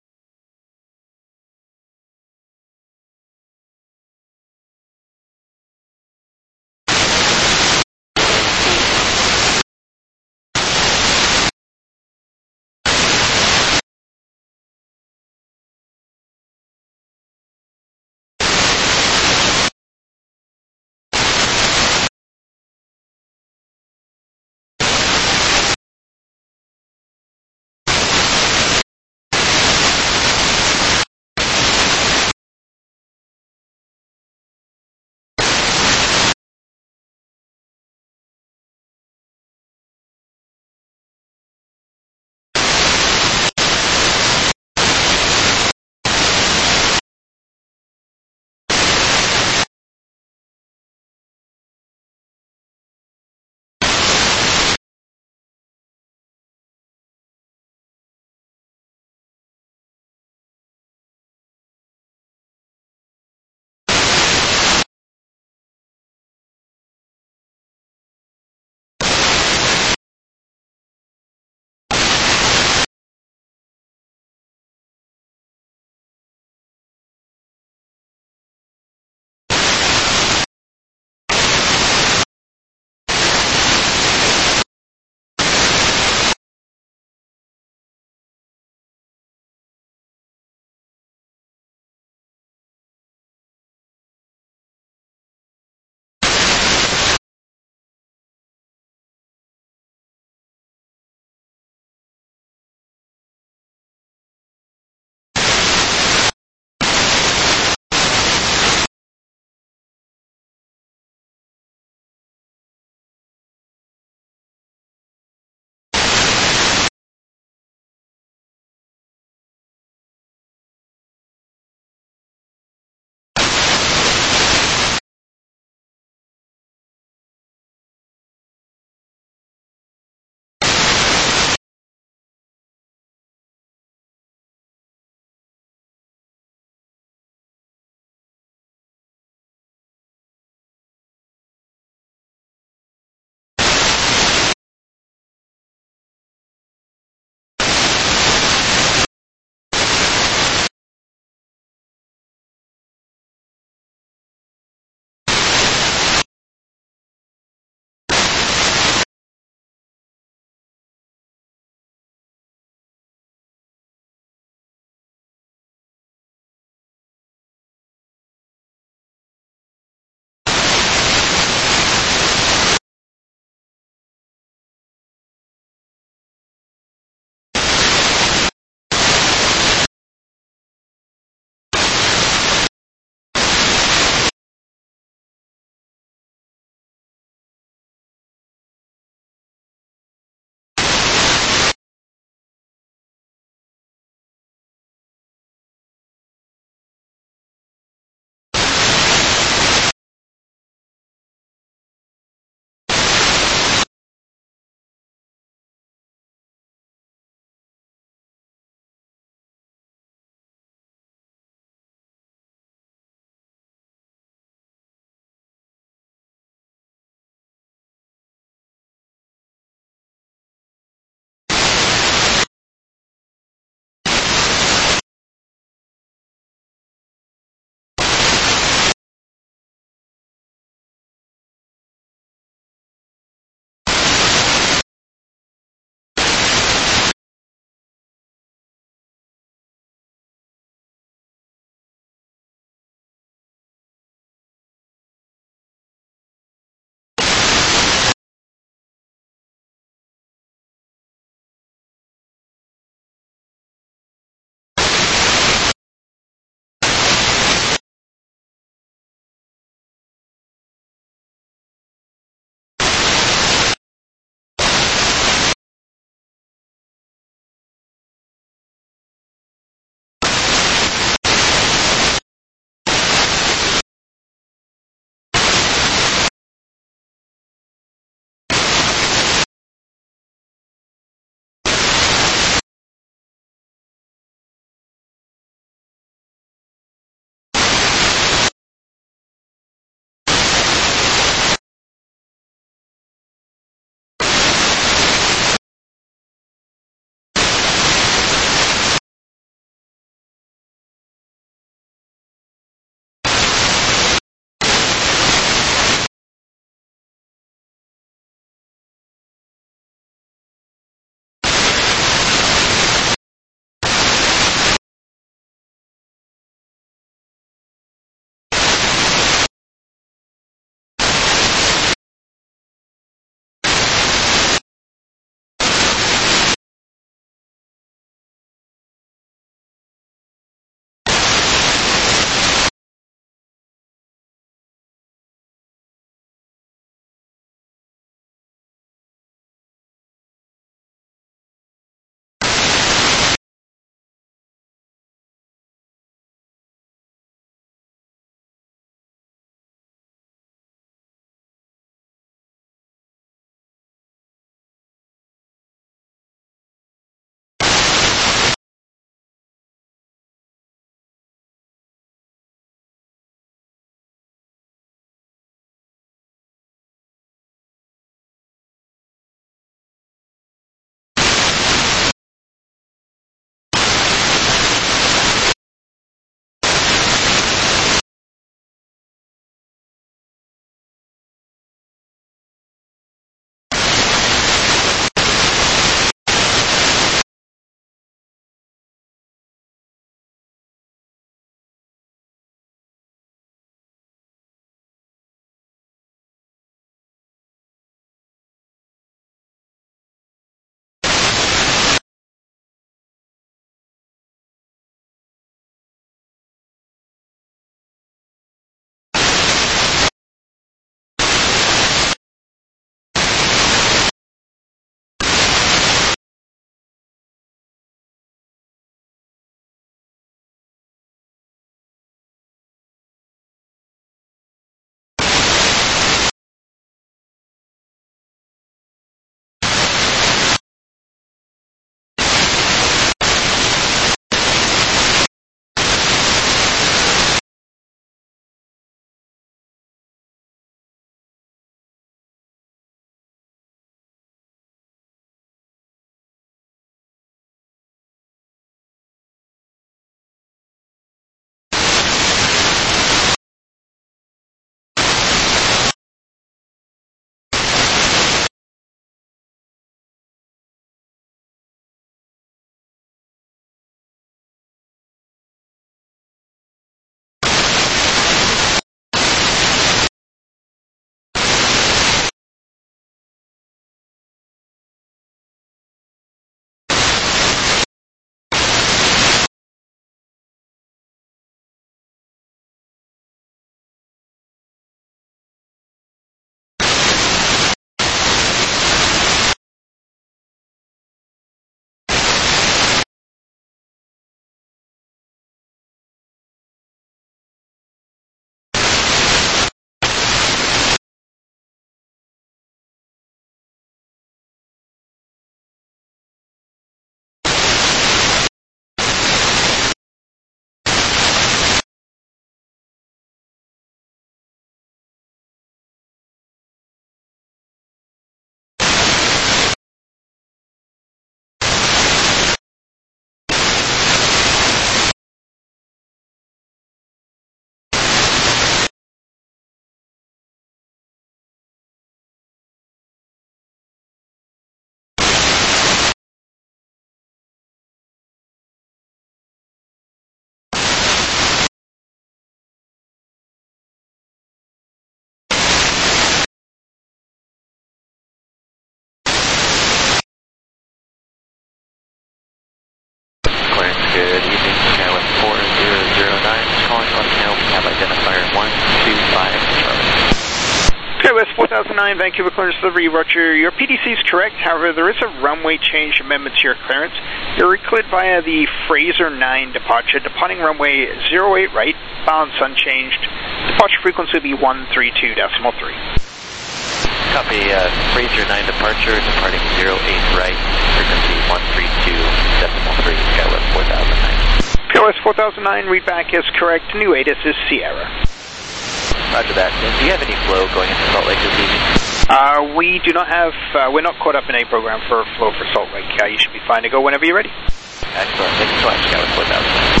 thousand nine, Vancouver clearance delivery, Roger. Your P D C is correct, however, there is a runway change amendment to your clearance. You're recleared via the Fraser nine departure, departing runway zero eight right, balance unchanged. Departure frequency will be one three two point three. Copy, uh, Fraser nine departure, departing zero eight right, frequency one three two point three, Skywest four thousand nine. Skywest four thousand nine, readback is correct, New ATIS is Sierra. Roger that. Do you have any flow going into Salt Lake this evening? Uh, we do not have, uh, we're not caught up in a program for flow for Salt Lake. Uh, you should be fine to go whenever you're ready. Excellent. Thank you so much, Skywest four thousand nine.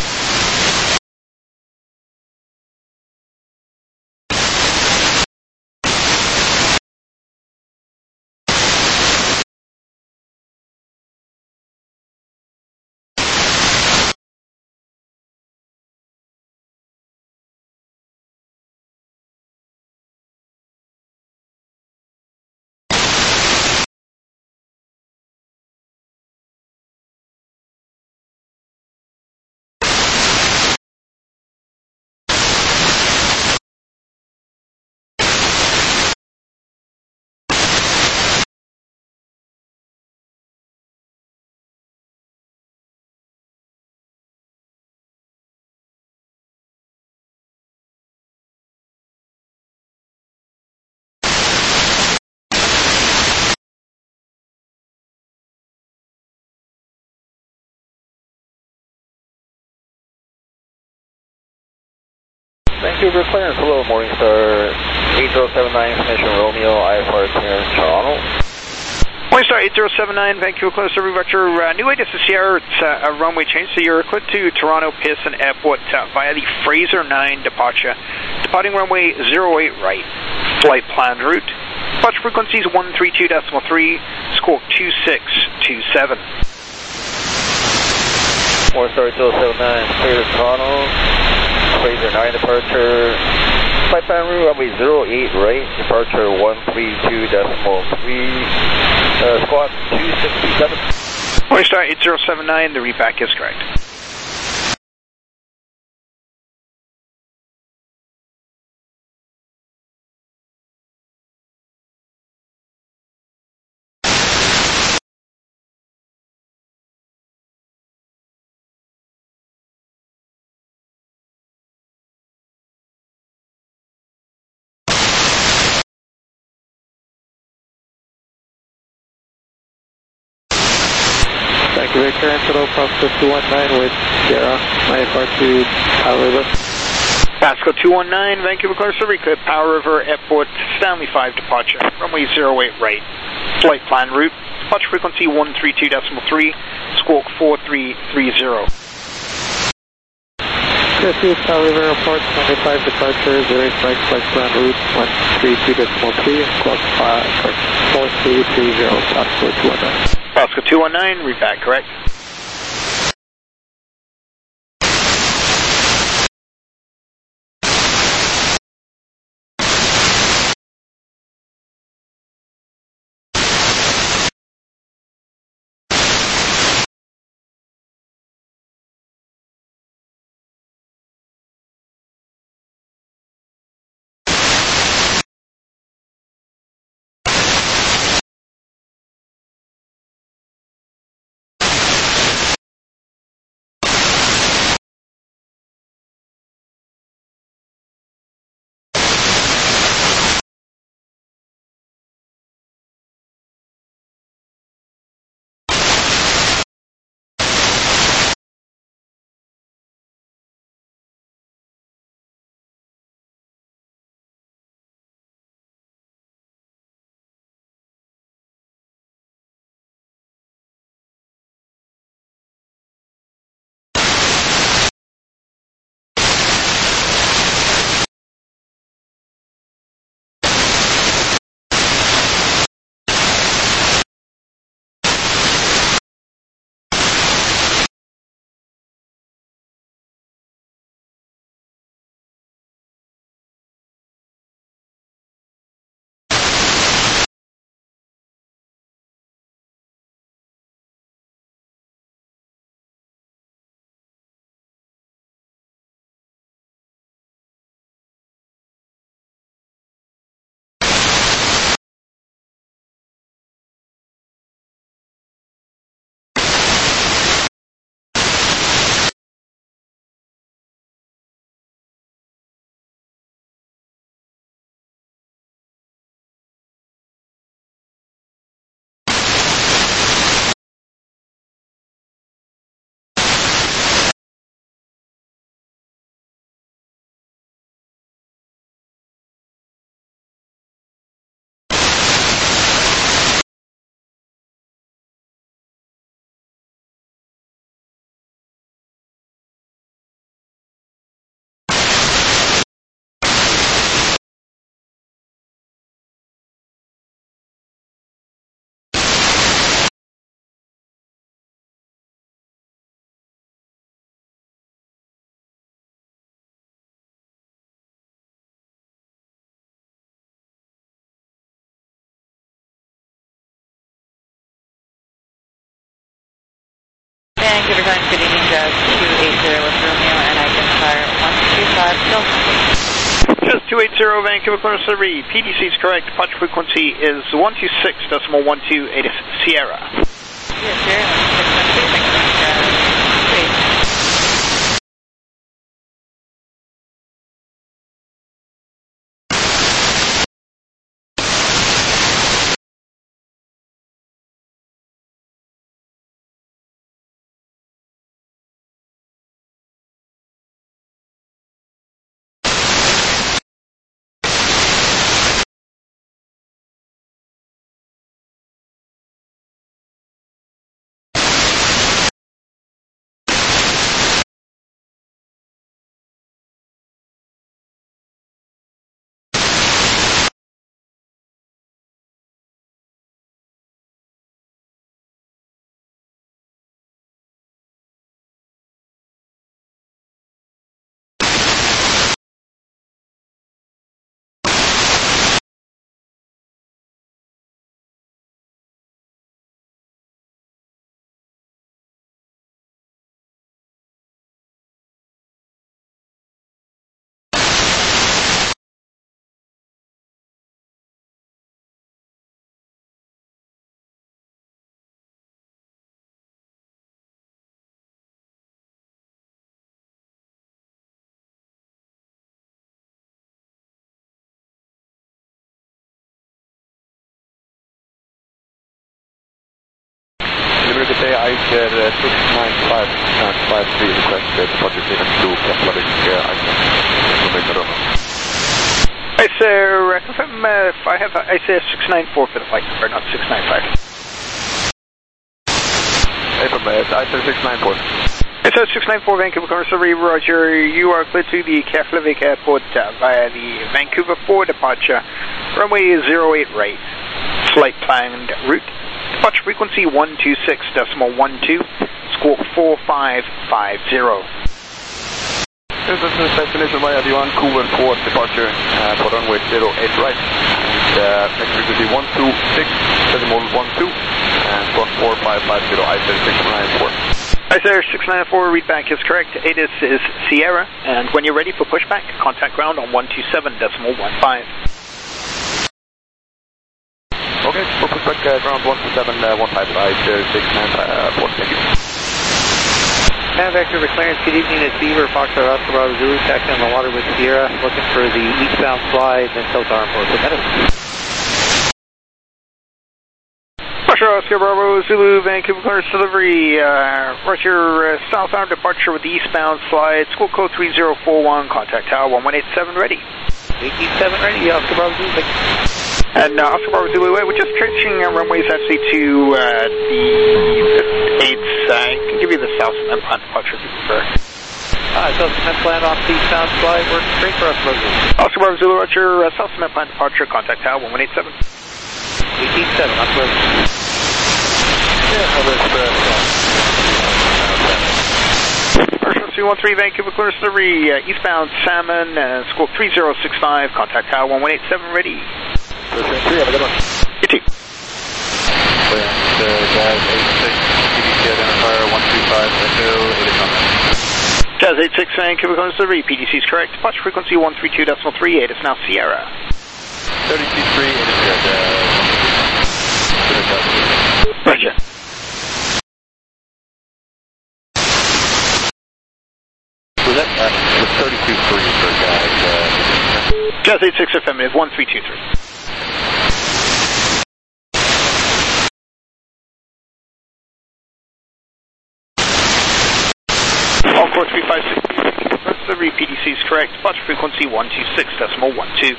Vancouver clearance, hello, Morningstar eight zero seven nine, Commission Romeo, I F R clearance, Toronto. Morningstar eight zero seven nine, Vancouver clearance, every vector, uh, New ATIS is Sierra, it's uh, a runway change, so you're equipped to Toronto Pearson Airport uh, via the Fraser nine departure, departing runway zero eight right, flight planned route, departure frequencies one three two point three, squawk two six two seven. Morningstar eight zero seven nine, clear to Toronto. Fraser nine departure, flight plan route, runway zero eight right, departure one three two point three, uh, squawk two six two seven. Morningstar eight zero seven nine, the readback is correct. Vancouver clearance, hello, Pasco two one nine with Sierra, I F R to Powell River. Pasco two one nine, Vancouver clearance, reclear Powell River Airport, Stanley five departure, runway zero eight right, flight plan route, departure frequency one three two point three, squawk four three three zero. Proceed Powell River Airport, Stanley five departure, zero eight right, flight plan route, one three two point three, squawk four three three zero, Pasco two one nine. Pasco two one nine, readback correct. good evening, Jazz two eighty with Romeo and identifier one two five Delta. Jazz two eighty, Vancouver Corner Survey, P D C is correct, departure frequency is one two six decimal one two, it is Sierra. Yes, Sierra, six one two, thank you, Jazz two eighty. Icer six nine five five three requested departure clearance to Keflavik Icer. Icer, confirm uh, if I have Icer six nine four for the flight number, not six nine five. April, Icer six nine four. Icer six nine four, Vancouver Corner Survey, Roger. You are clear to the Keflavik Airport uh, via the Vancouver four departure, runway zero eight right, flight planned route. Departure frequency one two six decimal one two, squawk four five five zero. This is the destination via the Vancouver four departure uh, for runway zero eight right. And uh, next frequency one two six decimal one two, and squawk four five five zero, Icer six nine four. Icer six nine four, readback is correct. A T I S is Sierra, and when you're ready for pushback, contact ground on one two seven decimal one five. Okay, for pushback uh, ground one two seven one five, Icer six nine four, thank you. And Vancouver clearance, good evening, it's Beaver, Foxtrot, Oscar Bravo Zulu, taxiing on the water with Sierra, looking for the eastbound slide, then Delta Airport, so Roger, Oscar Bravo Zulu, Vancouver Clearance delivery, uh, Roger, uh, southbound departure with the eastbound slide, school code three zero four one, contact tower one one eight seven ready. eight eight seven ready, Oscar Bravo Zulu, thank you. And uh, Oscar Bravo Zulu, we're just trenching uh, runways actually to uh, the eights. Uh, I can give you the south and plan departure if you prefer. Alright, South Cement plan off the eastbound slide, works great for us, Bravo Zulu. Oscar Bravo Zulu, Roger, uh, south cement plan departure, contact tower one one eight seven. eight eight seven, Oscar Bravo Zulu. Yeah, how about Commercial three one three, Vancouver Clearance delivery, uh, eastbound Salmon, uh, squawk three zero six five, contact tower one one eight seven ready. three, have a good one. You too. Clearance, uh, Jazz eight six, P D C identifier one two five, Echo, eight is Jazz eight six, Vancouver Clearance delivery, P D C is correct, departure frequency one three two decimal three, it is now Sierra. thirty-two three, it is good, uh, Roger. Was that, uh, it was thirty-two three for guys, uh, Jazz eight six affirmative, one three two three. All core three five six, delivery, P D C is correct, departure frequency one two six decimal one two.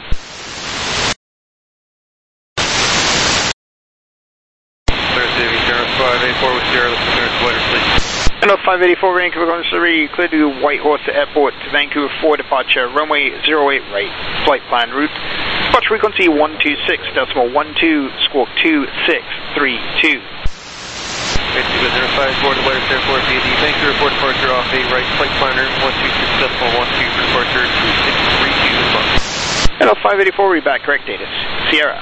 Thursday, five eighty-four with Sierra, let's clearance later, please. And five eighty-four, Vancouver Clearance delivery, clear to Whitehorse Airport, Vancouver four departure, runway zero eight right, flight plan route, departure frequency one two six decimal one two, squawk two six three two. Vancouver zero five four to Whitehorse Airport via the Vancouver four departure off eight right, flight planner one two six decimal one two for departure two six three two. And five eighty-four, readback, correct data, Sierra.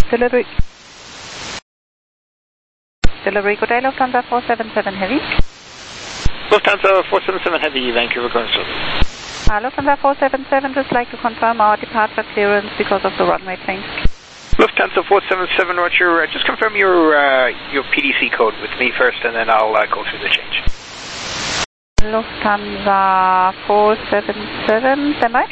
Delivery. Delivery, good day, Lufthansa four seven seven Heavy. Lufthansa four seven seven Heavy, Vancouver current service. Uh, Lufthansa four seven seven, just like to confirm our departure clearance because of the runway change. Lufthansa four seven seven, Roger, uh, just confirm your uh, your P D C code with me first, and then I'll uh, go through the change. Lufthansa four seven seven, standby.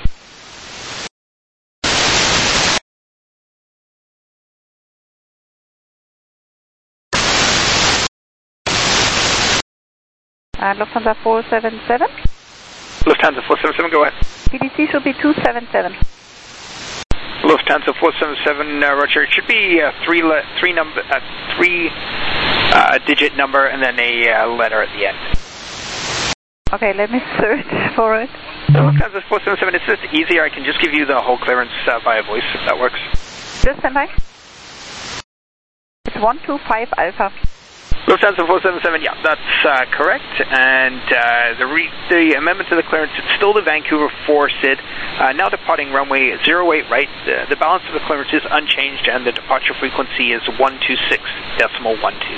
Uh, Lufthansa four seven seven. Lufthansa four seven seven, go ahead. P D C should be two seven seven. Lufthansa four seven seven, uh, Roger. It should be a three le- three number, uh, three uh, digit number, and then a uh, letter at the end. Okay, let me search for it. So Lufthansa four seven seven. It's just easier. I can just give you the whole clearance uh, via voice if that works. Just standby. It's one two five Alpha. Lufthansa four seven seven, yeah, that's uh, correct. And uh, the re- the amendment to the clearance, it's still the Vancouver four S I D, uh, now departing runway zero eight right. Uh, the balance of the clearance is unchanged, and the departure frequency is one two six decimal one two.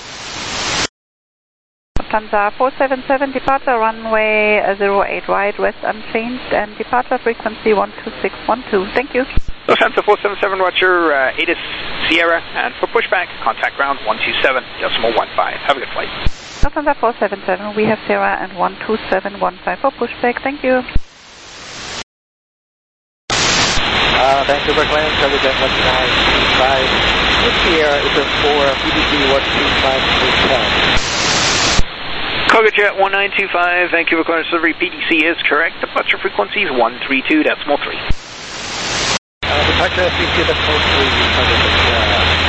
Lufthansa four seven seven, departure runway zero eight right, west unchanged, and departure frequency one two six one two. Thank you. Lufthansa four seven seven, Roger, uh, A D I S Sierra, and for pushback, contact ground one two seven decimal one five. Have a good flight. Lufthansa four seven seven, we have Sierra and one two seven one five for pushback. Thank you. Uh, Vancouver Glen, Charlie Jet one nine two five. This Sierra is a four, P D C one two five eight ten. Cargojet one nine two five, Vancouver Clearance Delivery, P D C is correct. Departure frequency is one three two decimal three. Uh, departure S V two decimal three, Cargojet.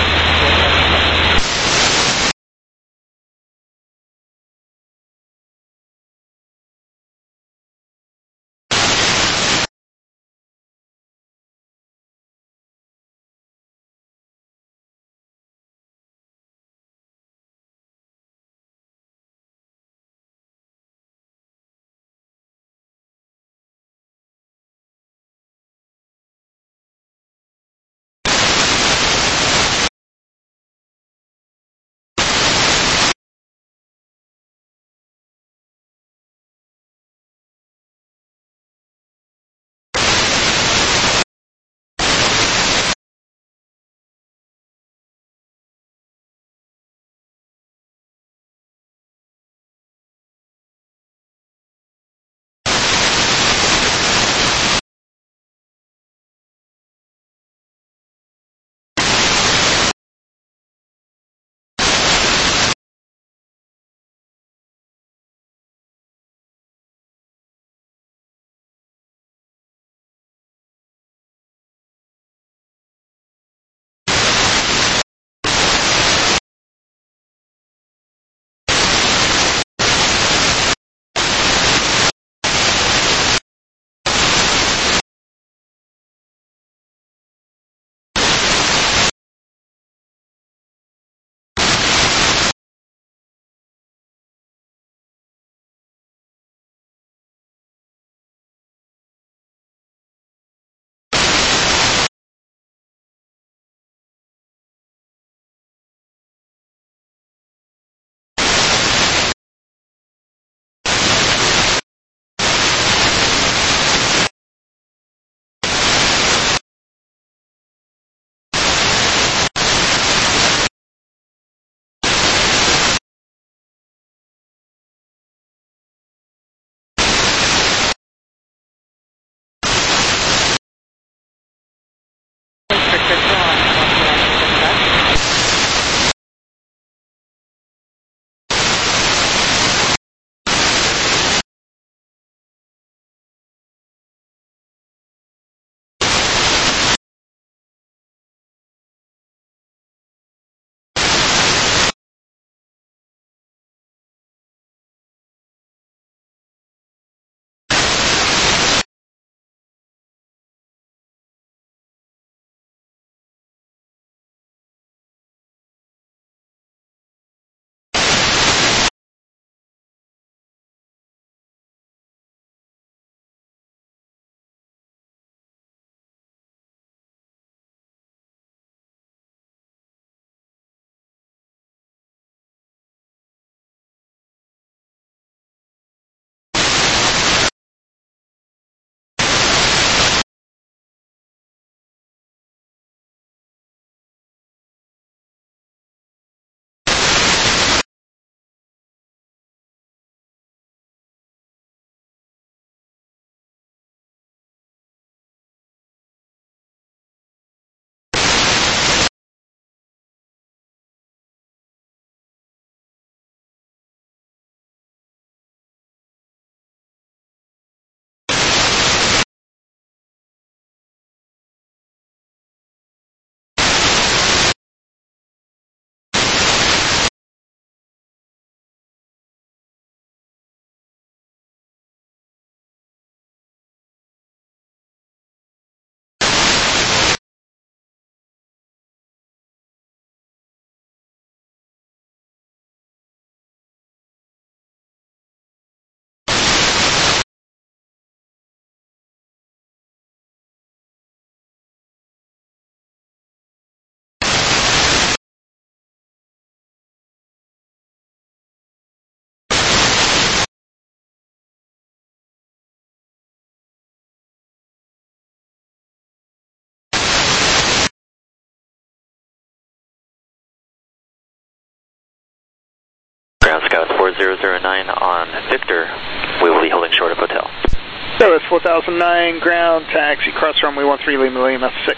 zero zero nine on Victor. We will be holding short of hotel. Skywest four thousand nine, ground taxi, cross runway one three, Lima, Lima six.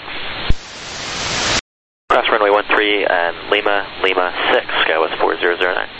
Cross runway one three and Lima, Lima six, Skywest four zero zero nine.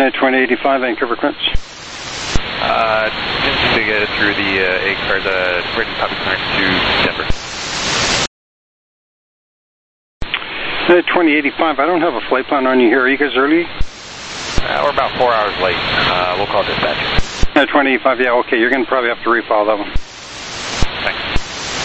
twenty eighty-five, Vancouver clearance. Uh, didn't to get it through the uh, A card, the written copy clearance to Denver. Uh, twenty eighty-five, I don't have a flight plan on you here. Are you guys early? Uh, we're about four hours late. Uh, we'll call dispatch. Uh, twenty eighty-five, yeah, okay. You're going to probably have to refile that one. Thanks.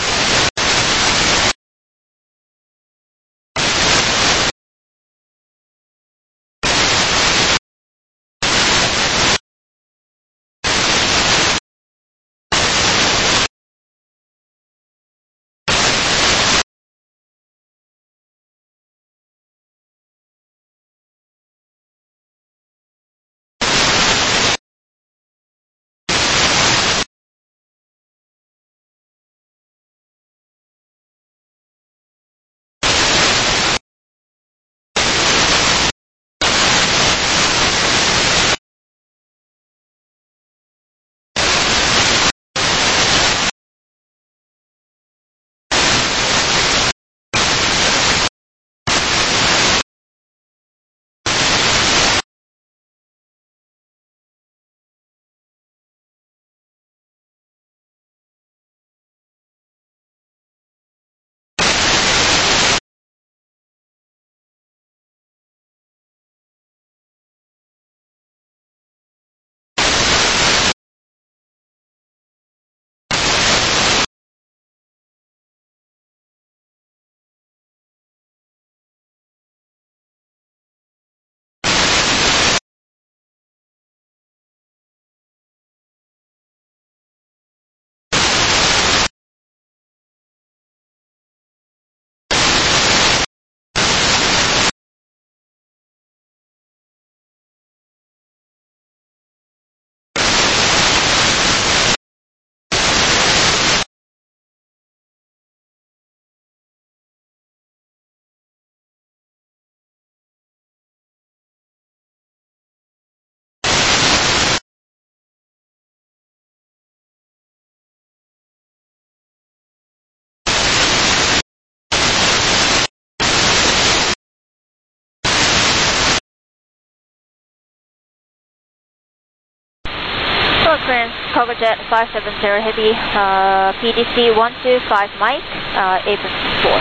Clearance, Cover Jet five seven zero Heavy, uh, P D C one two five Mike, uh, apron four.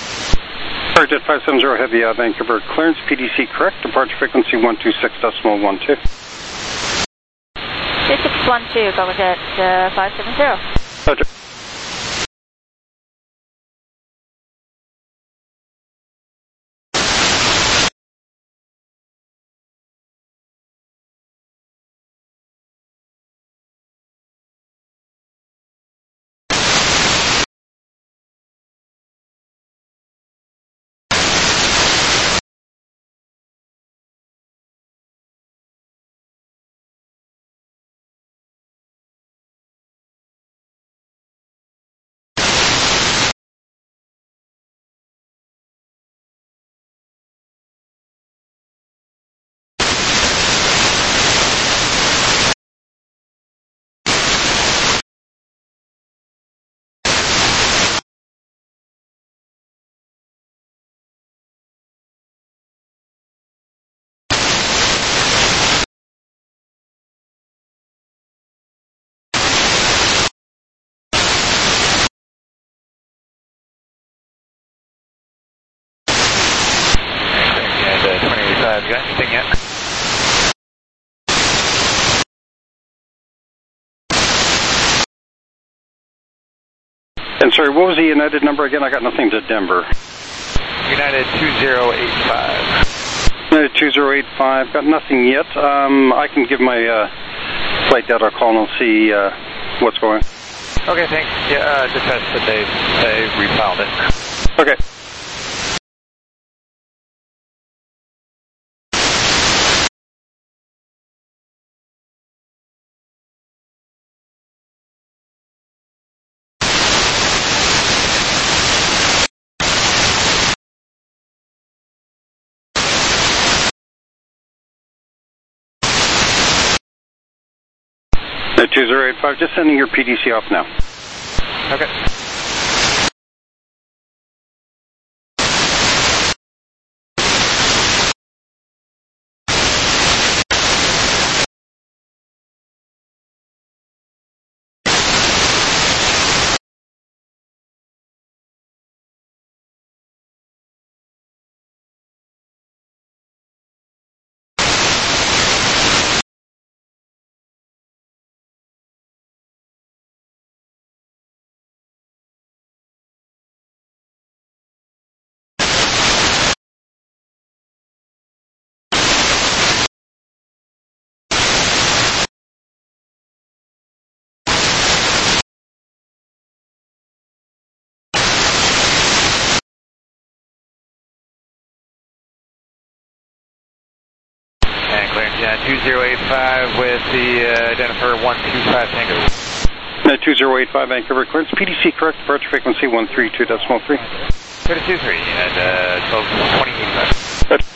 Cover Jet five seven zero Heavy, uh, Vancouver clearance, P D C correct, departure frequency one two six decimal one two. two six one two, Cover Jet uh, five seven zero. Roger. Have you got anything yet? And sorry, what was the United number again? I got nothing to Denver. United two zero eight five. United two zero eight five, got nothing yet. Um, I can give my uh, flight data a call and I'll see uh, what's going on. Okay, thanks. Yeah, uh, dispatch said they, they refiled it. Okay. two zero eight five, just sending your P D C off now. Okay. Yeah, two zero eight five with the uh, identifier one two five Tango. Uh, two zero eight five Vancouver clearance, P D C correct, departure frequency one three two decimal three. thirty-two three and uh, twelve twenty eighty-five. Good.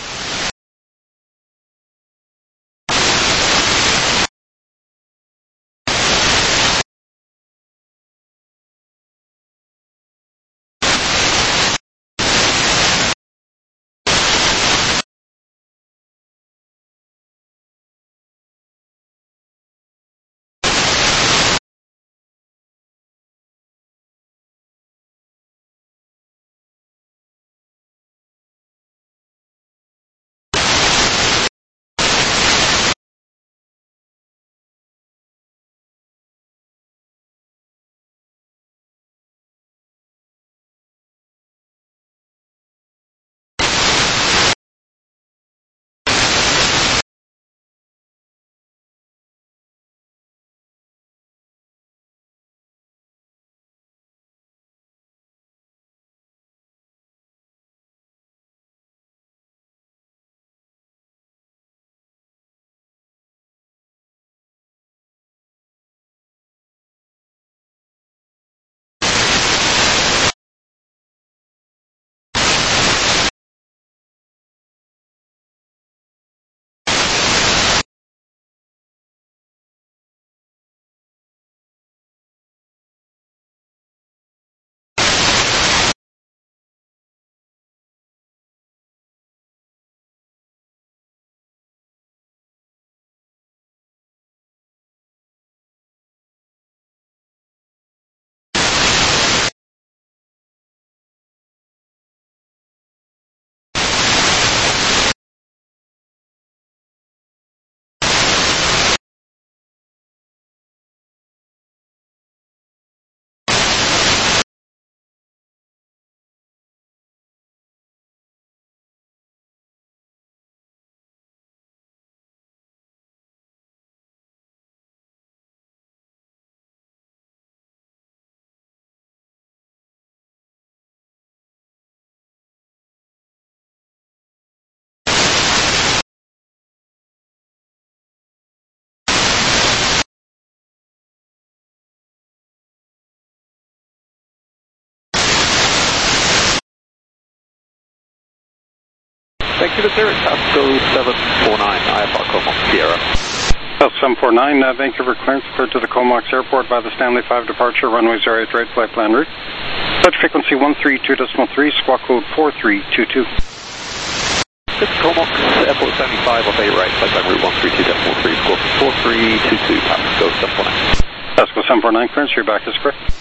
Vancouver Sierra, Pasco seven four nine, I F R Comox Sierra. Pasco seven four nine, uh, Vancouver clearance, cleared to the Comox Airport by the Stanley five departure, runway zero eight right, flight plan route. Flight frequency one three two decimal three, squawk code four three two two. This is Comox, Airport seventy-five, off eight right, flight plan route one three two decimal three, squawk four three two two, Pasco seven four nine. Pasco seven four nine, clearance, you're back is correct.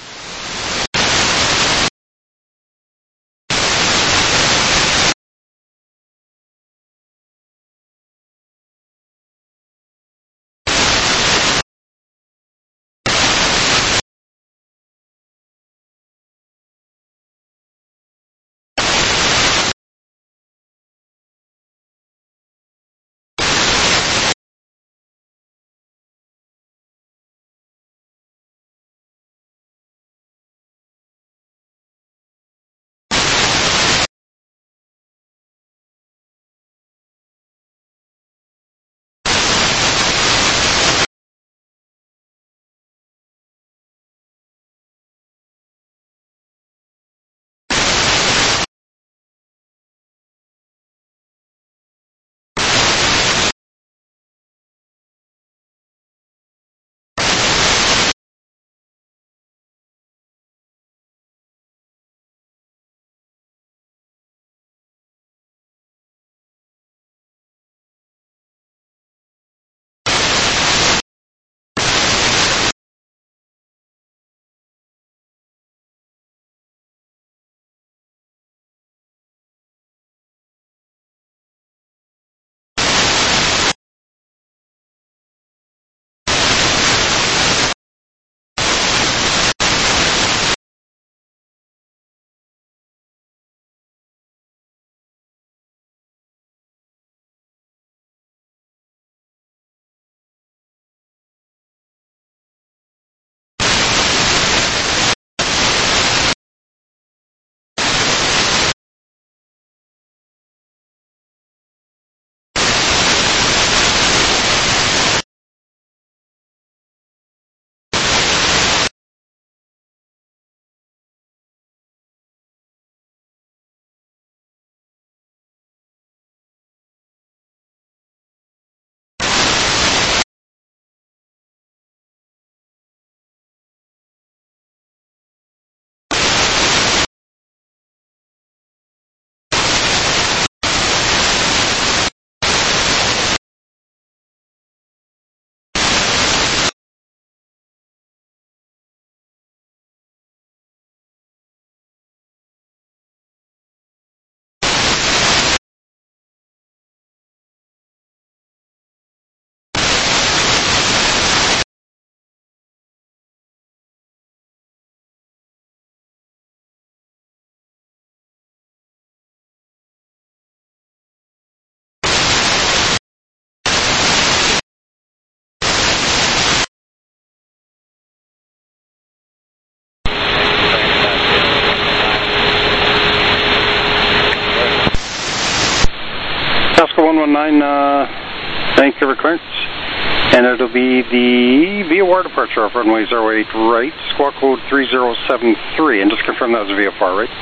one one nine, uh, Vancouver clearance. And it'll be the V O R departure off runway zero eight right, squawk code three zero seven three. And just confirm that was a V F R, right?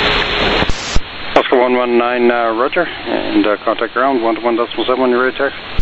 Oscar one one nine, uh, Roger. And uh, contact ground one to one decimal seven when you're ready to taxi.